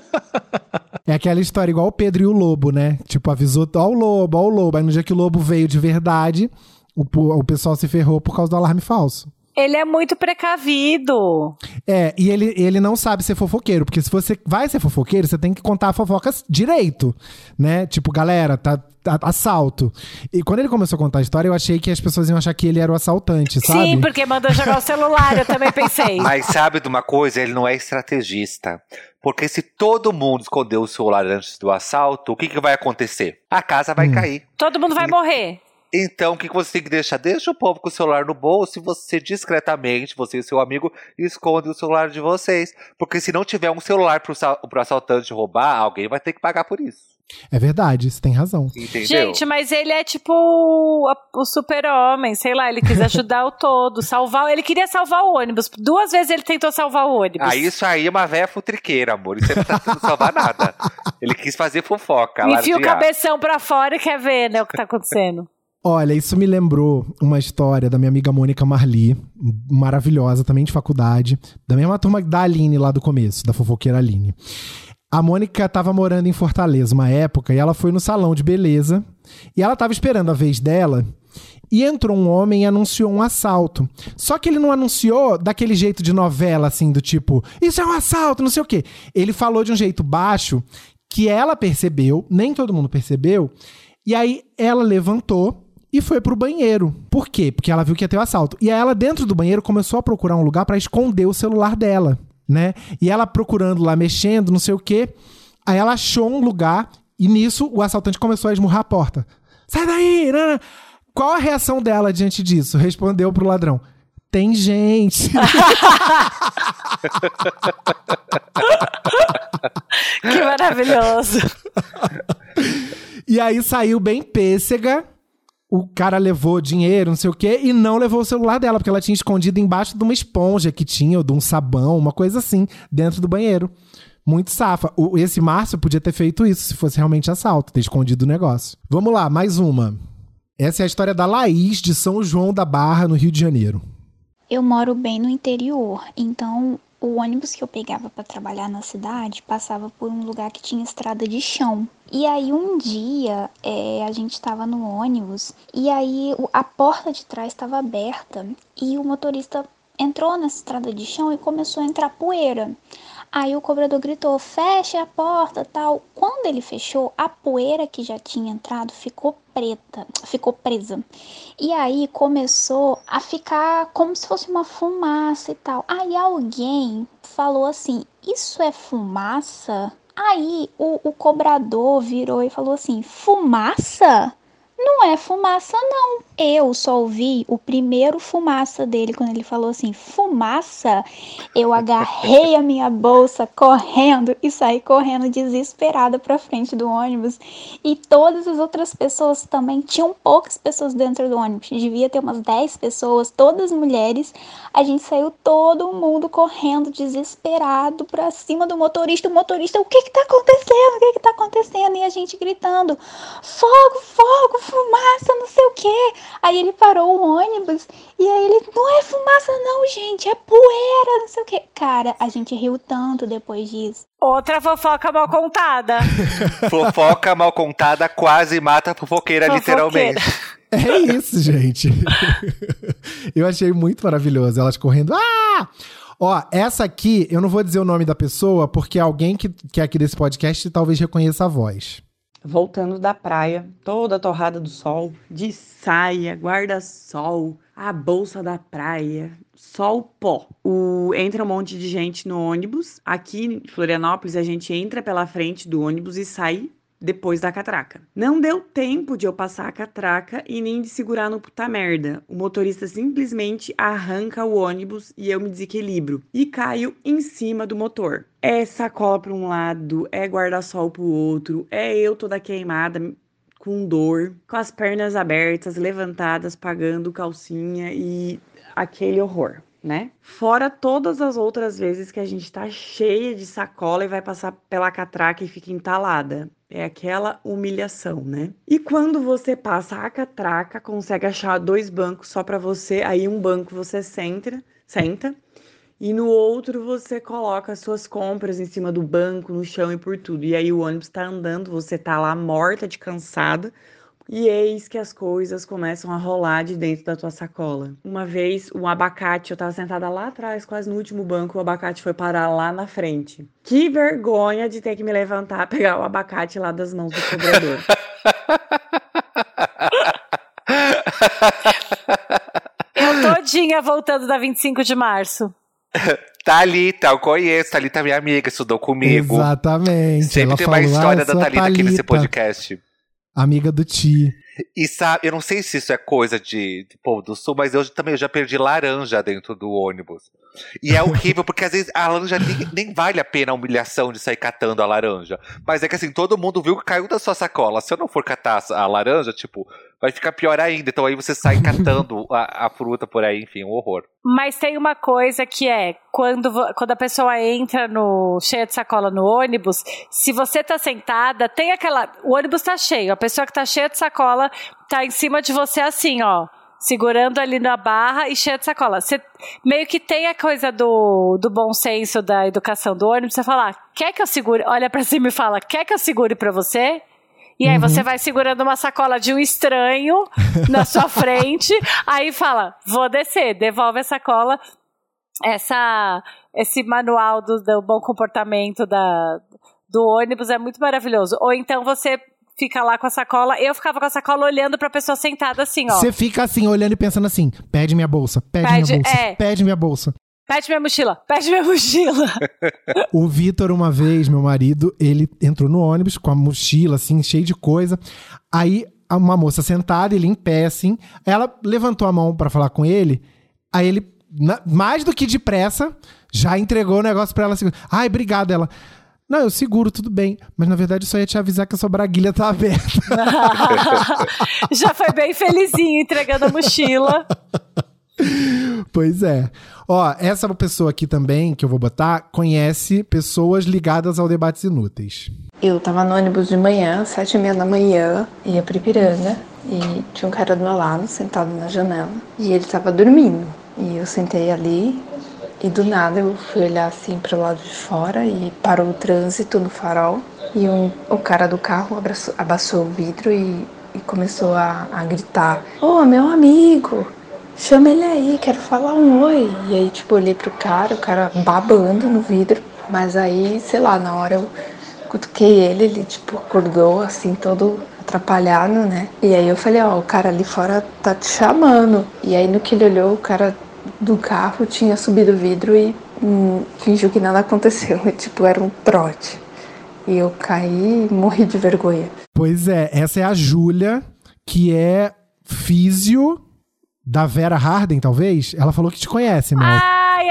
É aquela história igual o Pedro e o Lobo, né? Tipo, avisou, ó o Lobo, ó o Lobo. Aí no dia que o Lobo veio de verdade, o, o pessoal se ferrou por causa do alarme falso. Ele é muito precavido. É, e ele, ele não sabe ser fofoqueiro, porque se você vai ser fofoqueiro, você tem que contar a fofoca direito, né? Tipo, galera, tá, tá assalto. E quando ele começou a contar a história, eu achei que as pessoas iam achar que ele era o assaltante, sabe? Sim, porque mandou jogar o celular, eu também pensei. Mas sabe de uma coisa? Ele não é estrategista. Porque se todo mundo esconder o celular antes do assalto, o que, que vai acontecer? A casa vai hum. cair. Todo mundo vai e... morrer. Então, o que você tem que deixar? Deixa o povo com o celular no bolso e você discretamente, você e seu amigo, esconde o celular de vocês. Porque se não tiver um celular pro, pro assaltante roubar, alguém vai ter que pagar por isso. É verdade, você tem razão. Entendeu? Gente, mas ele é tipo o, o super-homem, sei lá, ele quis ajudar o todo, salvar, ele queria salvar o ônibus. Duas vezes ele tentou salvar o ônibus. Ah, isso aí é uma véia futriqueira, amor. Isso aí não tá tentando salvar nada. Ele quis fazer fofoca. Enfia o cabeção pra fora e quer ver, né, o que tá acontecendo. Olha, isso me lembrou uma história da minha amiga Mônica Marli, maravilhosa, também de faculdade, da mesma turma da Aline lá do começo, da fofoqueira Aline. A Mônica estava morando em Fortaleza uma época e ela foi no salão de beleza e ela estava esperando a vez dela e entrou um homem e anunciou um assalto. Só que ele não anunciou daquele jeito de novela, assim, do tipo, isso é um assalto, não sei o quê. Ele falou de um jeito baixo que ela percebeu, nem todo mundo percebeu, e aí ela levantou e foi pro banheiro. Por quê? Porque ela viu que ia ter o assalto. E aí ela, dentro do banheiro, começou a procurar um lugar pra esconder o celular dela, né? E ela procurando lá, mexendo, não sei o quê. Aí ela achou um lugar e nisso o assaltante começou a esmurrar a porta. Sai daí! Nana. Qual a reação dela diante disso? Respondeu pro ladrão. Tem gente. Que maravilhoso. E aí saiu bem pêssega. O cara levou dinheiro, não sei o quê, e não levou o celular dela, porque ela tinha escondido embaixo de uma esponja que tinha, ou de um sabão, uma coisa assim, dentro do banheiro. Muito safa. O, esse Márcio podia ter feito isso, se fosse realmente assalto, ter escondido o negócio. Vamos lá, mais uma. Essa é a história da Laís, de São João da Barra, no Rio de Janeiro. Eu moro bem no interior, então o ônibus que eu pegava para trabalhar na cidade passava por um lugar que tinha estrada de chão. E aí um dia é, a gente estava no ônibus e aí a porta de trás estava aberta e o motorista entrou nessa estrada de chão e começou a entrar poeira. Aí o cobrador gritou, feche a porta, tal. Quando ele fechou, a poeira que já tinha entrado ficou preta, ficou presa. E aí começou a ficar como se fosse uma fumaça e tal. Aí alguém falou assim, isso é fumaça? Aí o, o cobrador virou e falou assim, fumaça? Não é fumaça, não. Eu só ouvi o primeiro fumaça dele, quando ele falou assim, fumaça. Eu agarrei a minha bolsa correndo e saí correndo desesperada pra frente do ônibus. E todas as outras pessoas também, tinham poucas pessoas dentro do ônibus. Devia ter umas dez pessoas, todas mulheres. A gente saiu todo mundo correndo, desesperado, pra cima do motorista. O motorista, o que que tá acontecendo? O que que tá acontecendo? E a gente gritando, fogo, fogo, fumaça, não sei o quê. Aí ele parou o ônibus e aí ele, não é fumaça não, gente, é poeira, não sei o quê. Cara, a gente riu tanto depois disso. Outra fofoca mal contada. Fofoca mal contada quase mata a fofoqueira, Fofoqueira. literalmente. É isso, gente. Eu achei muito maravilhoso. Elas correndo. Ah! Ó, essa aqui, eu não vou dizer o nome da pessoa, porque alguém que, que é aqui desse podcast talvez reconheça a voz. Voltando da praia, toda torrada do sol, de saia, guarda-sol, a bolsa da praia, sol pó. O, entra um monte de gente no ônibus. Aqui em Florianópolis, a gente entra pela frente do ônibus e sai depois da catraca. Não deu tempo de eu passar a catraca e nem de segurar no puta merda. O motorista simplesmente arranca o ônibus e eu me desequilibro e caio em cima do motor. É sacola para um lado, é guarda-sol pro outro, é eu toda queimada, com dor, com as pernas abertas, levantadas, pagando calcinha e aquele horror, né? Fora todas as outras vezes que a gente tá cheia de sacola e vai passar pela catraca e fica entalada. É aquela humilhação, né? E quando você passa a catraca, consegue achar dois bancos só pra você, aí um banco você senta, senta, e no outro você coloca as suas compras em cima do banco, no chão e por tudo. E aí o ônibus tá andando, você tá lá morta de cansada, e eis que as coisas começam a rolar de dentro da tua sacola. Uma vez, um abacate, eu tava sentada lá atrás, quase no último banco, o abacate foi parar lá na frente. Que vergonha de ter que me levantar, pegar o abacate lá das mãos do cobrador. Eu todinha voltando da vinte e cinco de março. Thalita, eu conheço. Thalita é minha amiga, estudou comigo. Exatamente. Sempre Ela tem uma falou, história ah, da sou a Thalita aqui nesse Thalita, podcast. amiga do Ti. E sabe, eu não sei se isso é coisa de, de povo do sul, mas eu também eu já perdi laranja dentro do ônibus. E é horrível, porque às vezes a laranja nem, nem vale a pena a humilhação de sair catando a laranja. Mas é que assim, todo mundo viu que caiu da sua sacola. Se eu não for catar a laranja, tipo, vai ficar pior ainda. Então aí você sai catando a, a fruta por aí, enfim, um horror. Mas tem uma coisa que é, quando, quando a pessoa entra no, cheia de sacola no ônibus, se você tá sentada, tem aquela... O ônibus tá cheio, a pessoa que tá cheia de sacola tá em cima de você assim, ó, segurando ali na barra e cheia de sacola. Você meio que tem a coisa do, do bom senso da educação do ônibus, você fala, quer que eu segure? Olha pra cima e fala, quer que eu segure pra você? E aí uhum. você vai segurando uma sacola de um estranho na sua frente, aí fala, vou descer, devolve a sacola. Essa, esse manual do, do bom comportamento da, do ônibus é muito maravilhoso. Ou então você fica lá com a sacola, eu ficava com a sacola olhando pra pessoa sentada assim, ó. Você fica assim, olhando e pensando assim, pede minha bolsa, pede, pede minha bolsa, é. pede minha bolsa. Pede minha mochila, pede minha mochila. O Vitor, uma vez, meu marido, ele entrou no ônibus com a mochila, assim, cheia de coisa. Aí, uma moça sentada, ele em pé, assim, ela levantou a mão pra falar com ele, aí ele, na, mais do que depressa, já entregou o negócio pra ela, assim, ai, obrigado, ela... Não, eu seguro, tudo bem. Mas, na verdade, só ia te avisar que a sua braguilha tá aberta. Já foi bem felizinho entregando a mochila. Pois é. Ó, essa pessoa aqui também, que eu vou botar, conhece pessoas ligadas ao Debates Inúteis. Eu tava no ônibus de manhã, sete e meia da manhã, ia pra Ipiranga, e tinha um cara do meu lado, sentado na janela, e ele tava dormindo. E eu sentei ali, e do nada eu fui olhar assim pro lado de fora, e parou o trânsito no farol, e um, o cara do carro abraçou, abaixou o vidro e, e começou a, a gritar, ô, meu amigo! Chama ele aí, quero falar um oi. E aí, tipo, olhei pro cara, o cara babando no vidro. Mas aí, sei lá, na hora eu cutuquei ele, ele, tipo, acordou, assim, todo atrapalhado, né? E aí eu falei, ó, o cara ali fora tá te chamando. E aí, no que ele olhou, o cara do carro tinha subido o vidro e hum, fingiu que nada aconteceu. E, tipo, era um trote. E eu caí e morri de vergonha. Pois é, essa é a Júlia, que é físio... da Vera Harden, talvez? Ela falou que te conhece, Mel. Ai,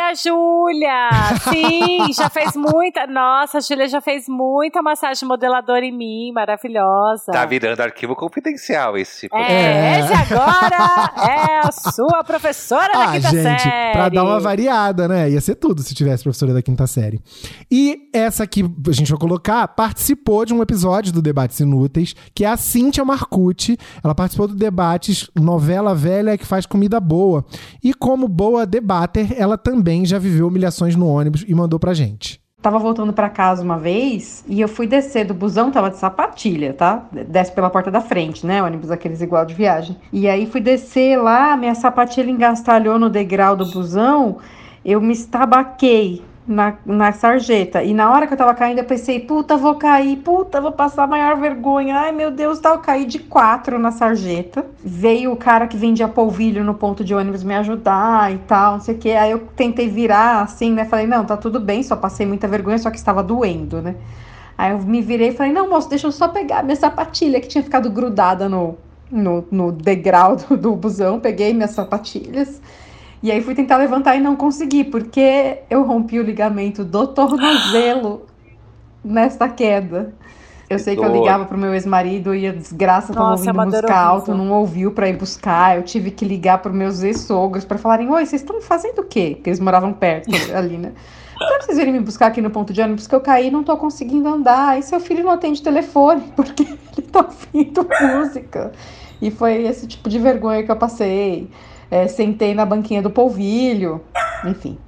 a Júlia! Sim, já fez muita. Nossa, a Júlia já fez muita massagem modeladora em mim, maravilhosa. Tá virando arquivo confidencial esse tipo. É, É. esse agora é a sua professora da Ah, quinta gente, série. pra dar uma variada, né? Ia ser tudo se tivesse professora da quinta série. E essa aqui, a gente vai colocar, participou de um episódio do Debates Inúteis, que é a Cíntia Marcucci. Ela participou do Debates Novela Velha que Faz Comida Boa. E como boa debater, ela também já viveu humilhações no ônibus e mandou pra gente. Tava voltando pra casa uma vez e eu fui descer do busão, tava de sapatilha, tá? Desce pela porta da frente, né? Ônibus aqueles igual de viagem. E aí fui descer lá, minha sapatilha engastalhou no degrau do busão, eu me estabaquei na, na sarjeta. E na hora que eu tava caindo, eu pensei, puta, vou cair, puta, vou passar a maior vergonha. Ai, meu Deus, tá, eu caí de quatro na sarjeta. Veio o cara que vendia polvilho no ponto de ônibus me ajudar e tal, não sei o que. Aí eu tentei virar assim, né? Falei, não, tá tudo bem, só passei muita vergonha, só que estava doendo, né? Aí eu me virei e falei, não, moço, deixa eu só pegar minha sapatilha que tinha ficado grudada no, no, no degrau do, do busão. Peguei minhas sapatilhas. E aí fui tentar levantar e não consegui, porque eu rompi o ligamento do tornozelo nesta queda. Eu sei que eu ligava pro meu ex-marido e a desgraça tava Nossa, ouvindo é uma dor música alta, horrível. não ouviu pra ir buscar. Eu tive que ligar pros meus ex-sogros pra falarem, oi, vocês estão fazendo o quê? Porque eles moravam perto ali, né? Pra vocês virem me buscar aqui no ponto de ônibus, que eu caí e não tô conseguindo andar. E seu filho não atende telefone, porque ele tá ouvindo música. E foi esse tipo de vergonha que eu passei. É, sentei na banquinha do polvilho, enfim.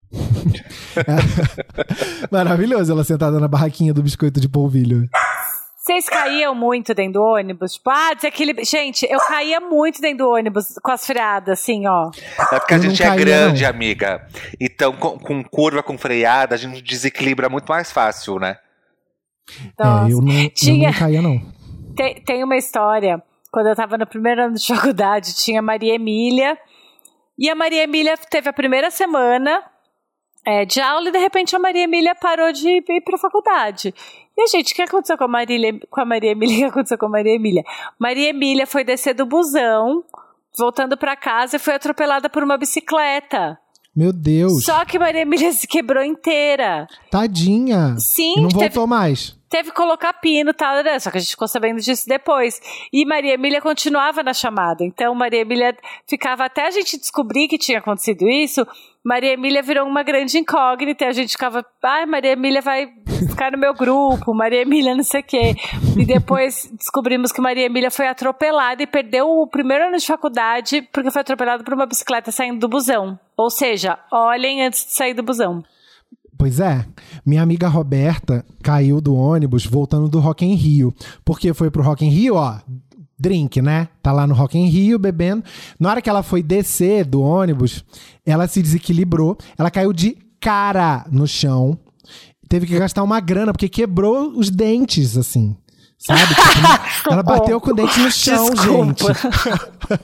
Maravilhoso, ela sentada na barraquinha do biscoito de polvilho. Vocês caíam muito dentro do ônibus? Tipo, ah, desequilíbrio. Gente, eu caía muito dentro do ônibus com as freadas, assim, ó. É porque a Eu não gente é caía, grande, não. amiga. Então, com, com curva, com freada, a gente desequilibra muito mais fácil, né? Nossa. É, eu não, Tinha- eu não caía, não. Tem, tem uma história. Quando eu tava no primeiro ano de faculdade, tinha a Maria Emília. E a Maria Emília teve a primeira semana é, de aula e, de repente, a Maria Emília parou de ir pra faculdade. E, gente, o que aconteceu com a Maria, com a Maria Emília? O que aconteceu com a Maria Emília? Maria Emília foi descer do busão, voltando pra casa, e foi atropelada por uma bicicleta. Meu Deus. Só que Maria Emília se quebrou inteira. Tadinha. Sim, E não teve- voltou mais. Teve que colocar pino e tal, né? Só que a gente ficou sabendo disso depois. E Maria Emília continuava na chamada. Então, Maria Emília ficava até a gente descobrir que tinha acontecido isso. Maria Emília virou uma grande incógnita. E a gente ficava, ai, Maria Emília vai ficar no meu grupo. Maria Emília não sei o quê. E depois descobrimos que Maria Emília foi atropelada e perdeu o primeiro ano de faculdade porque foi atropelada por uma bicicleta saindo do busão. Ou seja, olhem antes de sair do busão. Pois é, minha amiga Roberta caiu do ônibus voltando do Rock in Rio. Porque foi pro Rock in Rio, ó, drink, né? Tá lá no Rock in Rio bebendo. Na hora que ela foi descer do ônibus, ela se desequilibrou. Ela caiu de cara no chão. Teve que gastar uma grana, porque quebrou os dentes, assim. Sabe? Tipo, ela bateu com o dente no chão, Desculpa. gente.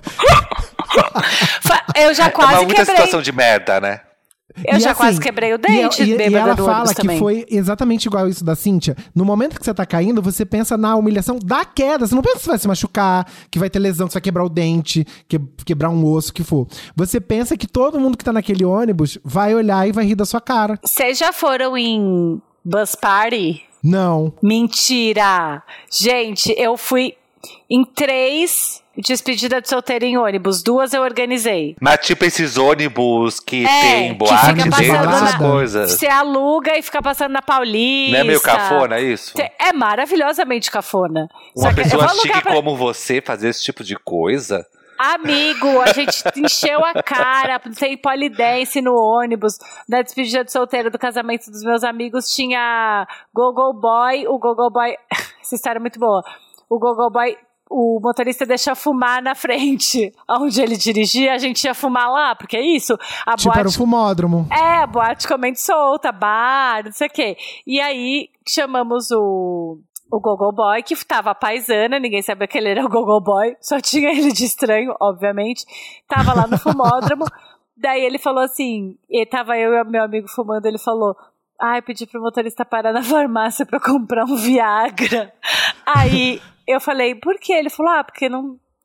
Fa- Eu já É quase uma muita quebrei. situação de merda, né? Eu E já assim, quase quebrei o dente e, e, e bêbada ela do fala ônibus que também. foi exatamente igual isso da Cíntia. No momento que você tá caindo, você pensa na humilhação da queda. Você não pensa que você vai se machucar, que vai ter lesão, que você vai quebrar o dente, que, quebrar um osso, o que for. Você pensa que todo mundo que tá naquele ônibus vai olhar e vai rir da sua cara. Vocês já foram em bus party? Não. Mentira! Gente, eu fui em três despedida de solteiro em ônibus. Duas eu organizei. Mas tipo esses ônibus que É, tem que boate fica passando dentro dessas na- coisas. Você aluga e fica passando na Paulista. Não é meio cafona isso? Cê- É maravilhosamente cafona. Uma Só que eu pessoa vou alugar chique pra- como você fazer esse tipo de coisa? Amigo, a gente encheu a cara, tem polidense no ônibus, na despedida de solteiro do casamento dos meus amigos, tinha Go-Go Boy, o Go-Go Boy, essa história é muito boa, o Go-Go Boy, o motorista deixa fumar na frente, onde ele dirigia, a gente ia fumar lá, porque é isso, a Tipo, era o boate... fumódromo. É, a boate comendo solta, bar, não sei o quê. E aí, chamamos o... O Gogo Boy, que tava paisana, ninguém sabia que ele era o Gogo Boy, só tinha ele de estranho, obviamente. Tava lá no fumódromo. Daí ele falou assim, e tava eu e meu amigo fumando, ele falou: ai, ah, pedi pro motorista parar na farmácia pra comprar um Viagra. Aí eu falei, por quê? Ele falou, ah, porque não,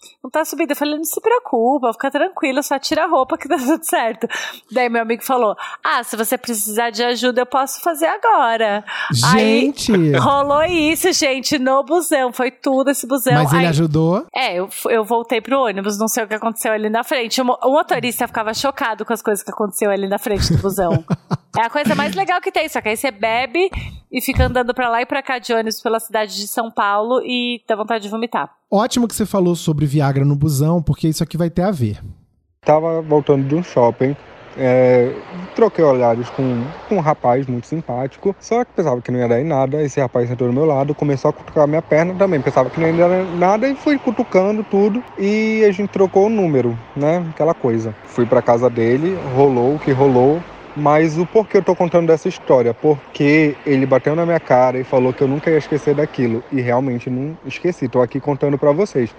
não tá subindo. Eu falei, não se preocupa, fica tranquila, só tira a roupa que dá tudo certo. Daí meu amigo falou, ah, se você precisar de ajuda, eu posso fazer agora. Gente! Aí, rolou isso, gente, no busão, foi tudo esse busão. Mas ele Aí, ajudou? É, eu, eu voltei pro ônibus, não sei o que aconteceu ali na frente. O, mo- o motorista ficava chocado com as coisas que aconteceu ali na frente do busão. É a coisa mais legal que tem, só que aí você bebe e fica andando pra lá e pra cá de ônibus pela cidade de São Paulo e dá vontade de vomitar. Ótimo que você falou sobre Viagra no busão, porque isso aqui vai ter a ver. Tava voltando de um shopping, é, troquei olhares com, com um rapaz muito simpático, só que pensava que não ia dar em nada. Esse rapaz sentou do meu lado, começou a cutucar minha perna também, pensava que não ia dar em nada e fui cutucando tudo e a gente trocou o número, né, aquela coisa. Fui pra casa dele, rolou o que rolou. Mas o porquê eu tô contando dessa história? Porque ele bateu na minha cara e falou que eu nunca ia esquecer daquilo. E realmente não esqueci, tô aqui contando pra vocês.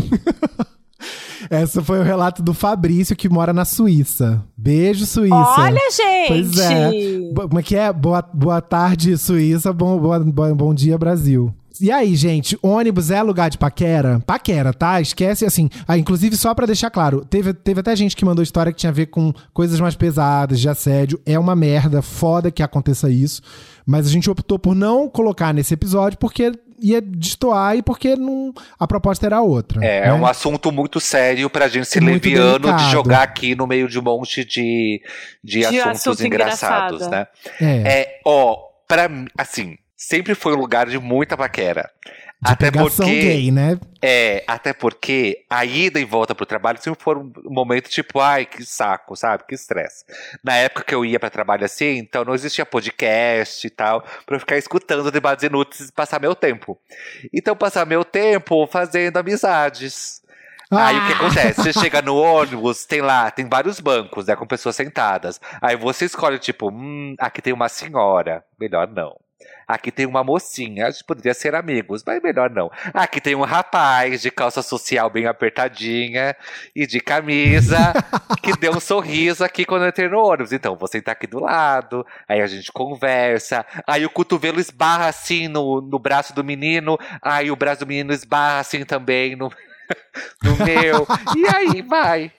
Esse foi o relato do Fabrício, que mora na Suíça. Beijo, Suíça. Olha, gente! Pois é. Bo- Como é que é? Boa, boa tarde, Suíça. Bom, boa, bom, bom dia, Brasil. E aí, gente, ônibus é lugar de paquera? Paquera, tá? Esquece, assim... Ah, inclusive, só pra deixar claro, teve, teve até gente que mandou história que tinha a ver com coisas mais pesadas, de assédio. É uma merda, foda que aconteça isso. Mas a gente optou por não colocar nesse episódio porque ia destoar e porque não, a proposta era outra. É, né? é um assunto muito sério pra gente ser Muito leviano delicado. de jogar aqui no meio de um monte de, de, De assuntos assunto engraçados, engraçado. né? É. É, ó, pra mim, assim, sempre foi um lugar de muita paquera. De Até pegação porque, gay, né? É, até porque a ida e volta pro trabalho sempre foi um momento tipo, ai, que saco, sabe? Que estresse. Na época que eu ia pra trabalho assim, então não existia podcast e tal, pra eu ficar escutando debates inúteis e passar meu tempo. Então, passar meu tempo fazendo amizades. Ah! Aí o que acontece? Você chega no ônibus, tem lá, tem vários bancos, né, com pessoas sentadas. Aí você escolhe, tipo, hum, aqui tem uma senhora, melhor não. Aqui tem uma mocinha, a gente poderia ser amigos, mas melhor não. Aqui tem um rapaz de calça social bem apertadinha e de camisa que deu um sorriso aqui quando eu entrei no ônibus. Então, vou sentar aqui do lado, aí a gente conversa, aí o cotovelo esbarra assim no, no braço do menino, aí o braço do menino esbarra assim também no, no meu, e aí vai.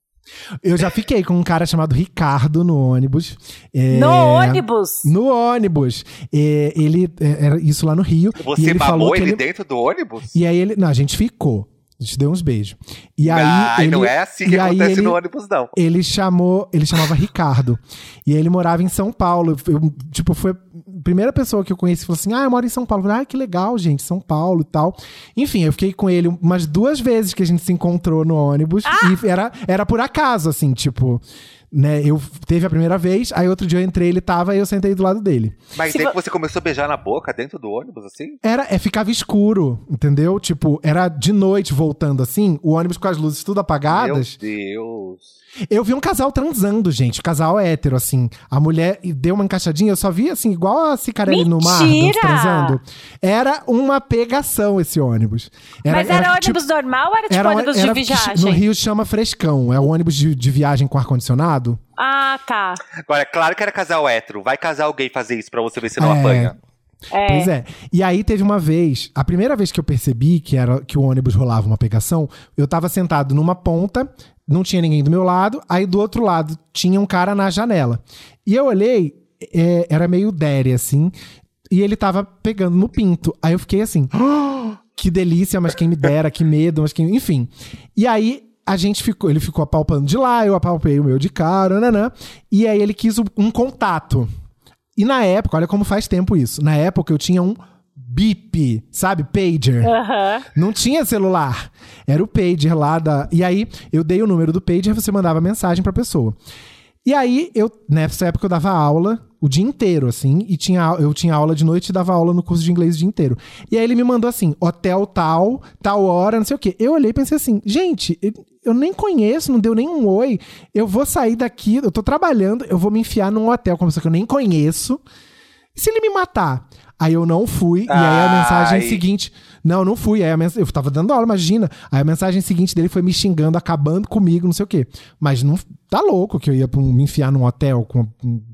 Eu já fiquei com um cara chamado Ricardo no ônibus. É, No ônibus? No ônibus. É, ele, é, era isso lá no Rio. e Você ele mamou falou que ele, ele dentro do ônibus? E aí ele... Não, a gente ficou. A gente deu uns beijos. E aí Ai, ele, não é assim que e aí acontece ele, no ônibus, não. Ele chamou... Ele chamava Ricardo. E aí ele morava em São Paulo. Eu, tipo, foi a primeira pessoa que eu conheci que falou assim, ah, eu moro em São Paulo. Eu falei, ah, que legal, gente, São Paulo e tal. Enfim, eu fiquei com ele umas duas vezes que a gente se encontrou no ônibus. Ah! E era, era por acaso, assim, tipo... Né, eu teve a primeira vez, aí outro dia eu entrei, ele tava e eu sentei do lado dele. Mas Se é vo- que você começou a beijar na boca dentro do ônibus, assim? Era, é, ficava escuro, entendeu? Tipo, era de noite voltando assim, o ônibus com as luzes tudo apagadas. Meu Deus. Eu vi um casal transando, gente, casal hétero, assim. A mulher deu uma encaixadinha, eu só vi, assim, igual a Cicarelli no mar, Mentira! transando. Era uma pegação esse ônibus. Mas era, tipo, ônibus normal ou era tipo era, ônibus era de o que ch- viagem? No Rio chama Frescão, é o ônibus de, de viagem com ar-condicionado. Ah, tá. Agora, é claro que era casal hétero. Vai casal gay fazer isso pra você ver se não É. apanha. É. Pois é. E aí teve uma vez, a primeira vez que eu percebi que, era, que o ônibus rolava uma pegação, eu tava sentado numa ponta, não tinha ninguém do meu lado, aí do outro lado tinha um cara na janela. E eu olhei, é, era meio dere, assim, e ele tava pegando no pinto. Aí eu fiquei assim, "Ah, que delícia, mas quem me dera, que medo, mas quem... Enfim. E aí a gente ficou, ele ficou apalpando de lá, eu apalpei o meu de cá, nananã, e aí ele quis um contato. E na época, olha como faz tempo isso. Na época eu tinha um bip, sabe? Pager. Aham. Não tinha celular. Era o pager lá da... E aí eu dei o número do pager e você mandava mensagem pra pessoa. E aí, eu, nessa época eu dava aula o dia inteiro, assim. E tinha, eu tinha aula de noite e dava aula no curso de inglês o dia inteiro. E aí ele me mandou assim, hotel tal, tal hora, não sei o quê. Eu olhei e pensei assim, gente, eu nem conheço, não deu nem um oi. Eu vou sair daqui, eu tô trabalhando, eu vou me enfiar num hotel com uma pessoa que eu nem conheço. E se ele me matar? Aí eu não fui, e aí a Ai. mensagem seguinte... Não, não fui. Aí a mens... Eu tava dando aula, imagina. Aí a mensagem seguinte dele foi me xingando, acabando comigo, não sei o quê. Mas não tá louco que eu ia pra um- me enfiar num hotel com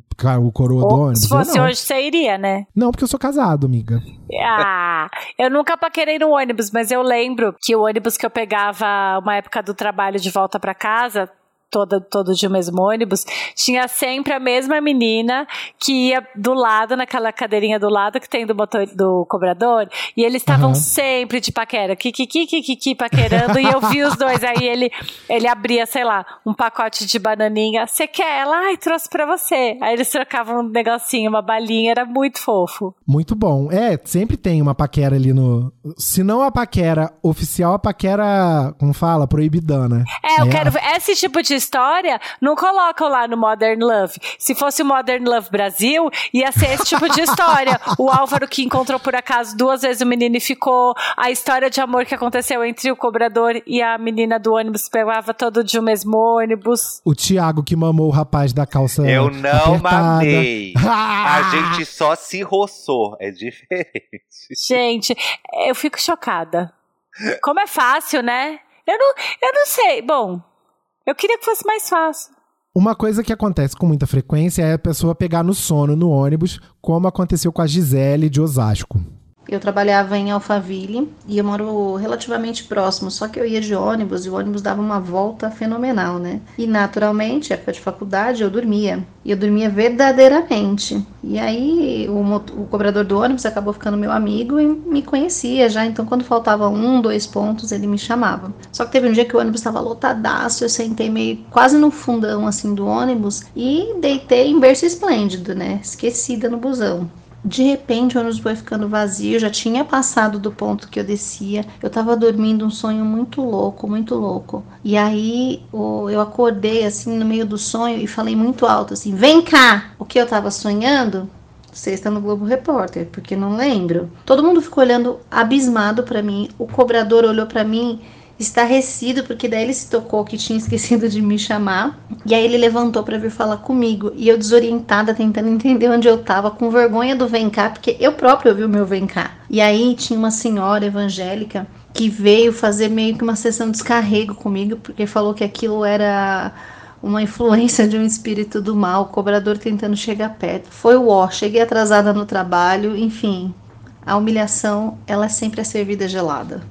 o coroa do ônibus? Se fosse eu não. hoje, você iria, né? Não, porque eu sou casado, amiga. Ah, eu nunca paquerei no ônibus, mas eu lembro que o ônibus que eu pegava uma época do trabalho de volta pra casa, todo, todo dia o mesmo ônibus, tinha sempre a mesma menina que ia do lado, naquela cadeirinha do lado que tem do motor do cobrador, e eles estavam uhum. sempre de paquera, kikiki, kikiki, paquerando, e eu vi os dois, aí ele, ele abria, sei lá, um pacote de bananinha, você quer? Ela, ai, trouxe pra você. Aí eles trocavam um negocinho, uma balinha, era muito fofo. Muito bom. É, sempre tem uma paquera ali no... Se não a paquera oficial, a paquera, como fala, proibidana. É, eu é quero a... ver, esse tipo de história, não colocam lá no Modern Love. Se fosse o Modern Love Brasil, ia ser esse tipo de história. O Álvaro que encontrou por acaso duas vezes o menino e ficou. A história de amor que aconteceu entre o cobrador e a menina do ônibus, pegava todo dia o mesmo ônibus. O Thiago que mamou o rapaz da calça Eu não apertada. mamei. A gente só se roçou. É diferente. Gente, eu fico chocada. Como é fácil, né? Eu não, eu não sei. Bom, eu queria que fosse mais fácil. Uma coisa que acontece com muita frequência é a pessoa pegar no sono no ônibus, como aconteceu com a Gisele de Osasco. Eu trabalhava em Alphaville e eu moro relativamente próximo, só que eu ia de ônibus e o ônibus dava uma volta fenomenal, né? E naturalmente, época de faculdade, eu dormia. E eu dormia verdadeiramente. E aí o, o cobrador do ônibus acabou ficando meu amigo e me conhecia já. Então quando faltava um, dois pontos, ele me chamava. Só que teve um dia que o ônibus estava lotadaço, eu sentei meio quase no fundão assim do ônibus e deitei em berço esplêndido, né? Esquecida no busão. De repente o ônibus foi ficando vazio, já tinha passado do ponto que eu descia, eu tava dormindo um sonho muito louco, muito louco. E aí eu acordei assim no meio do sonho e falei muito alto assim, vem cá! O que eu tava sonhando? Você está no Globo Repórter, porque não lembro. Todo mundo ficou olhando abismado pra mim, o cobrador olhou pra mim estarrecido, porque daí ele se tocou que tinha esquecido de me chamar, e aí ele levantou para vir falar comigo, e eu desorientada, tentando entender onde eu tava, com vergonha do vem cá, porque eu própria ouvi o meu vem cá. E aí tinha uma senhora evangélica que veio fazer meio que uma sessão de descarrego comigo, porque falou que aquilo era uma influência de um espírito do mal, o cobrador tentando chegar perto. Foi o ó, cheguei atrasada no trabalho, enfim, a humilhação, ela sempre é servida gelada.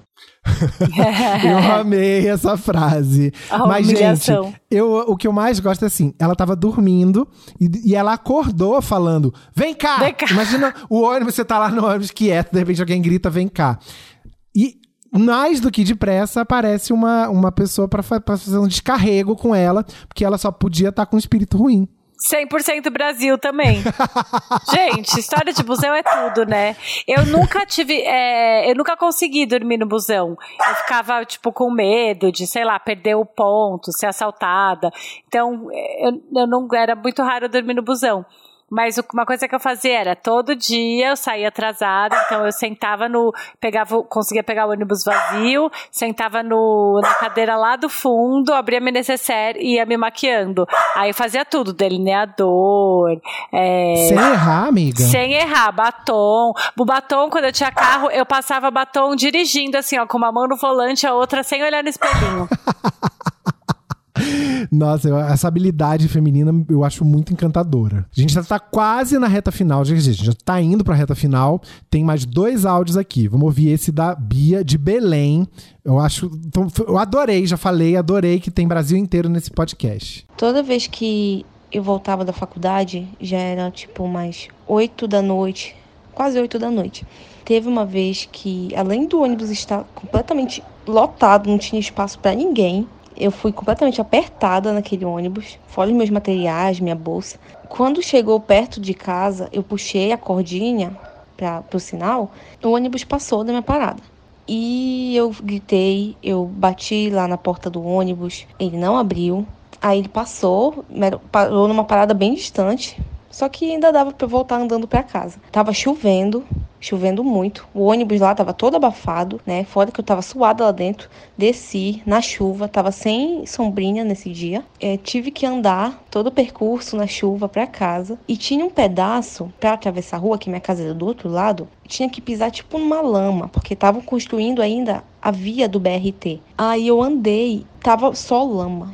Eu amei essa frase. A Mas, humilhação. gente, eu, o que eu mais gosto é assim, ela tava dormindo e, e ela acordou falando, vem cá! Vem cá! Imagina o ônibus, você tá lá no ônibus quieto, de repente alguém grita, vem cá. E mais do que depressa, aparece uma, uma pessoa pra, fa- pra fazer um descarrego com ela, porque ela só podia estar com um espírito ruim. cem por cento Brasil também. Gente, história de busão é tudo, né? Eu nunca tive, é, eu nunca consegui dormir no busão. Eu ficava, tipo, com medo de, sei lá, perder o ponto, ser assaltada. Então, eu, eu não, era muito raro dormir no busão. Mas uma coisa que eu fazia era, todo dia eu saía atrasada, então eu sentava no, pegava, conseguia pegar o ônibus vazio, sentava no, na cadeira lá do fundo, abria meu necessaire e ia me maquiando. Aí eu fazia tudo, delineador. É, Sem errar, amiga? Sem errar, batom. O batom, quando eu tinha carro, eu passava batom dirigindo, assim, ó, com uma mão no volante, a outra sem olhar no espelhinho. Nossa, eu- essa habilidade feminina eu acho muito encantadora. A gente já tá quase na reta final, gente, a gente já tá indo pra reta final. Tem mais dois áudios aqui. Vamos ouvir esse da Bia de Belém. Eu acho, então, eu adorei, já falei, adorei que tem Brasil inteiro nesse podcast. Toda vez que eu voltava da faculdade, já era tipo umas oito da noite, quase oito da noite. Teve uma vez que, além do ônibus estar completamente lotado, não tinha espaço pra ninguém, eu fui completamente apertada naquele ônibus, fora os meus materiais, minha bolsa. Quando chegou perto de casa, eu puxei a cordinha para o sinal, o ônibus passou da minha parada. E eu gritei, eu bati lá na porta do ônibus, ele não abriu. Aí ele passou, parou numa parada bem distante, só que ainda dava para eu voltar andando para casa. Tava chovendo, chovendo muito. O ônibus lá tava todo abafado, né? Fora que eu tava suada lá dentro. Desci na chuva, tava sem sombrinha nesse dia. É, tive que andar todo o percurso na chuva para casa. E tinha um pedaço para atravessar a rua, que minha casa era do outro lado. Tinha que pisar tipo numa lama, porque estavam construindo ainda a via do B R T. Aí eu andei, tava só lama.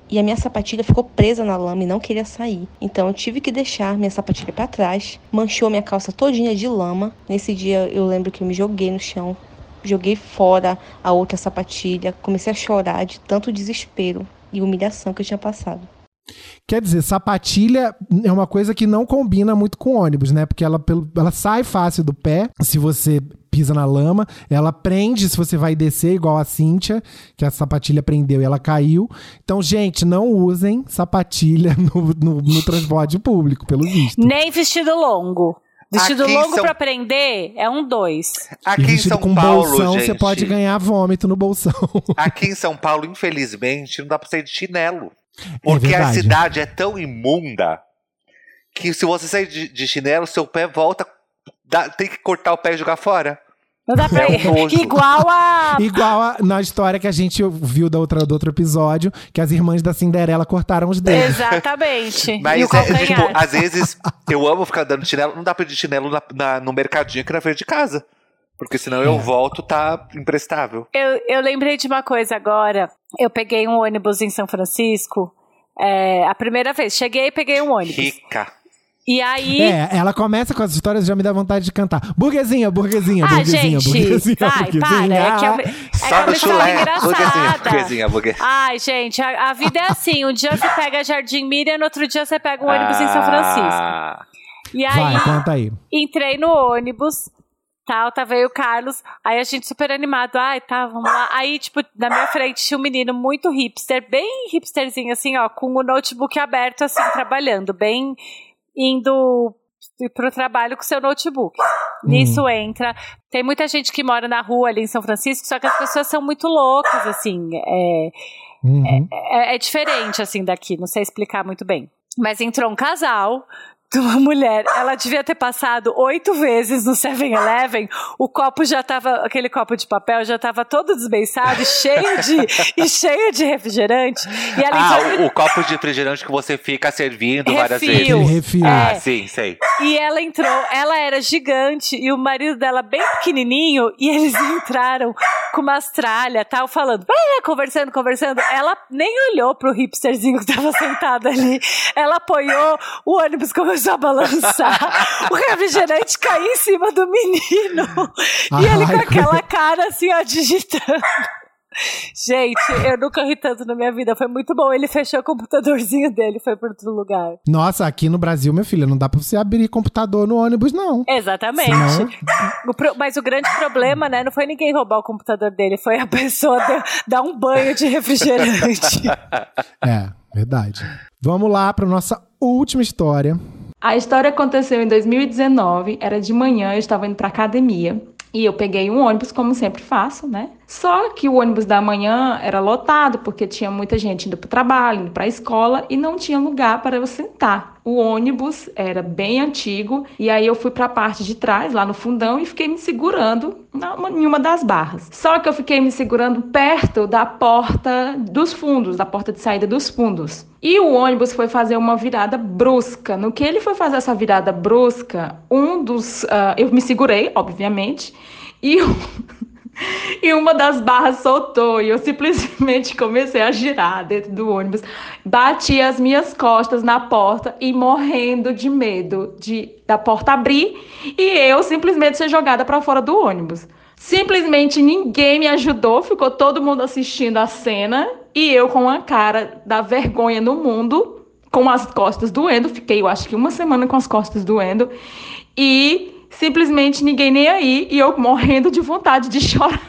e a minha sapatilha ficou presa na lama e não queria sair. Então eu tive que deixar minha sapatilha para trás, manchou minha calça todinha de lama. Nesse dia eu lembro que eu me joguei no chão, joguei fora a outra sapatilha, comecei a chorar de tanto desespero e humilhação que eu tinha passado. Quer dizer, sapatilha é uma coisa que não combina muito com ônibus, né? Porque ela, ela sai fácil do pé, se você pisa na lama. Ela prende se você vai descer, igual a Cíntia, que a sapatilha prendeu e ela caiu. Então, gente, não usem sapatilha no, no, no transporte público, pelo visto. Nem vestido longo. Vestido Aqui longo São... pra prender é um dois. Aqui e vestido em São com Paulo, bolsão, gente, você pode ganhar vômito no bolsão. Aqui em São Paulo, infelizmente, não dá pra sair de chinelo. Porque é a cidade é tão imunda que se você sair de, de chinelo, seu pé volta, dá, tem que cortar o pé e jogar fora. Não dá pra ir. É um Igual a... Igual a, na história que a gente viu da outra, do outro episódio, que as irmãs da Cinderela cortaram os dedos. Exatamente. Mas, e o é, tipo, calcanhar. às vezes, eu amo ficar dando chinelo, não dá pra ir de chinelo na, na, no mercadinho aqui na frente de casa. Porque senão eu volto, tá imprestável. Eu, eu lembrei de uma coisa agora. Eu peguei um ônibus em São Francisco. É, a primeira vez. Cheguei e peguei um ônibus. Rica. E aí... É, ela começa com as histórias e já me dá vontade de cantar. Burguesinha, burguesinha, ah, burguesinha, gente, burguesinha, vai, burguesinha. para. É que é, é Só no chulé. Burguesinha, burguesinha, burguesinha. Ai, gente, a, a vida é assim. Um dia você pega Jardim Miriam, no outro dia você pega um ônibus ah. em São Francisco. E aí, vai, conta aí. Entrei no ônibus... Tal, tá, veio o Carlos, aí a gente super animado, ai, tá, vamos lá. Aí, tipo, na minha frente tinha um menino muito hipster, bem hipsterzinho, assim, ó, com o notebook aberto, assim, trabalhando, bem indo pro trabalho com seu notebook. Hum. Nisso entra, tem muita gente que mora na rua ali em São Francisco, só que as pessoas são muito loucas, assim, é, uhum. é, é, é diferente, assim, daqui, não sei explicar muito bem. Mas entrou um casal... uma mulher, ela devia ter passado oito vezes no seven eleven, o copo já tava, aquele copo de papel já tava todo desbeiçado e cheio de, e cheio de refrigerante. E ela ah, entrou... o, o copo de refrigerante que você fica servindo refil, várias vezes. Refil. Ah, é. sim, sei. E ela entrou, ela era gigante e o marido dela bem pequenininho e eles entraram com umas tralhas, tal, falando, ah, conversando, conversando. Ela nem olhou pro hipsterzinho que tava sentado ali. Ela apoiou, o ônibus começou a balançar, o refrigerante caiu em cima do menino e ele com aquela cara assim, ó, digitando. Gente, eu nunca ri tanto na minha vida, foi muito bom. Ele fechou o computadorzinho dele, foi para outro lugar. Nossa, aqui no Brasil, meu filho, não dá pra você abrir computador no ônibus, não. Exatamente. Senão... o pro... Mas o grande problema, né, não foi ninguém roubar o computador dele, foi a pessoa de... dar um banho de refrigerante. É, verdade. Vamos lá pra nossa última história. A história aconteceu em dois mil e dezenove, era de manhã, eu estava indo pra academia. E eu peguei um ônibus, como sempre faço, né? Só que o ônibus da manhã era lotado, porque tinha muita gente indo para o trabalho, indo para a escola, e não tinha lugar para eu sentar. O ônibus era bem antigo, e aí eu fui para a parte de trás, lá no fundão, e fiquei me segurando em uma das barras. Só que eu fiquei me segurando perto da porta dos fundos, da porta de saída dos fundos. E o ônibus foi fazer uma virada brusca. No que ele foi fazer essa virada brusca, um dos... Uh, eu me segurei, obviamente, e... E uma das barras soltou e eu simplesmente comecei a girar dentro do ônibus. Bati as minhas costas na porta e morrendo de medo de da porta abrir e eu simplesmente ser jogada para fora do ônibus. Simplesmente ninguém me ajudou, ficou todo mundo assistindo a cena e eu com a cara da vergonha no mundo, com as costas doendo. Fiquei, eu acho que uma semana com as costas doendo e... simplesmente ninguém nem aí e eu morrendo de vontade de chorar.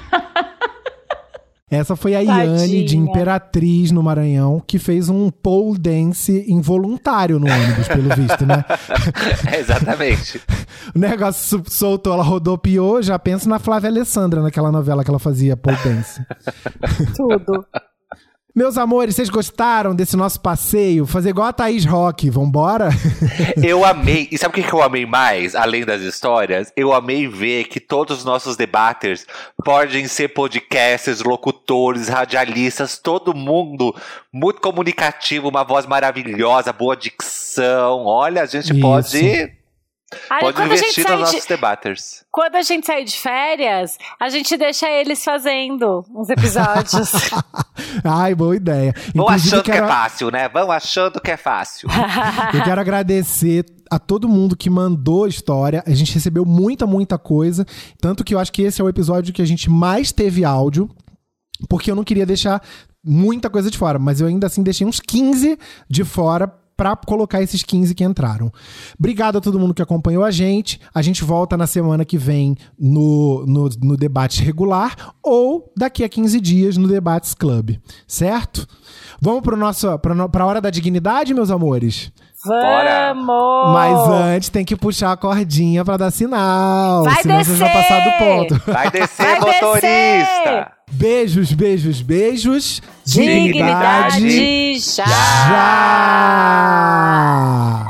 Essa foi a Tadinha. Iane, de Imperatriz, no Maranhão, que fez um pole dance involuntário no ônibus, pelo visto, né? É, exatamente. O negócio soltou, ela rodopiou, já penso na Flávia Alessandra, naquela novela que ela fazia pole dance. Tudo. Meus amores, vocês gostaram desse nosso passeio? Fazer igual a Thaís Roque, vambora? Eu amei. E sabe o que eu amei mais, além das histórias? Eu amei ver que todos os nossos debaters podem ser podcasters, locutores, radialistas, todo mundo muito comunicativo, uma voz maravilhosa, boa dicção. Olha, a gente Isso. pode Aí, Pode quando a gente investir sai nos de- nossos debaters. Quando a gente sair de férias, a gente deixa eles fazendo uns episódios. Ai, boa ideia. Vão Inclusive, achando que quero- é fácil, né? Vão achando que é fácil. Eu quero agradecer a todo mundo que mandou história. A gente recebeu muita, muita coisa. Tanto que eu acho que esse é o episódio que a gente mais teve áudio. Porque eu não queria deixar muita coisa de fora. Mas eu ainda assim deixei uns quinze de fora pra colocar esses quinze que entraram. Obrigado a todo mundo que acompanhou a gente. A gente volta na semana que vem no, no, no debate regular ou daqui a quinze dias no Debates Club. Certo? Vamos pro nosso, pra, no- pra hora da dignidade, meus amores? Vamos! Mas antes tem que puxar a cordinha pra dar sinal. Vai senão você vai passar do ponto. Vai descer, Vai motorista! descer! Beijos, beijos, beijos. Dignidade já! já!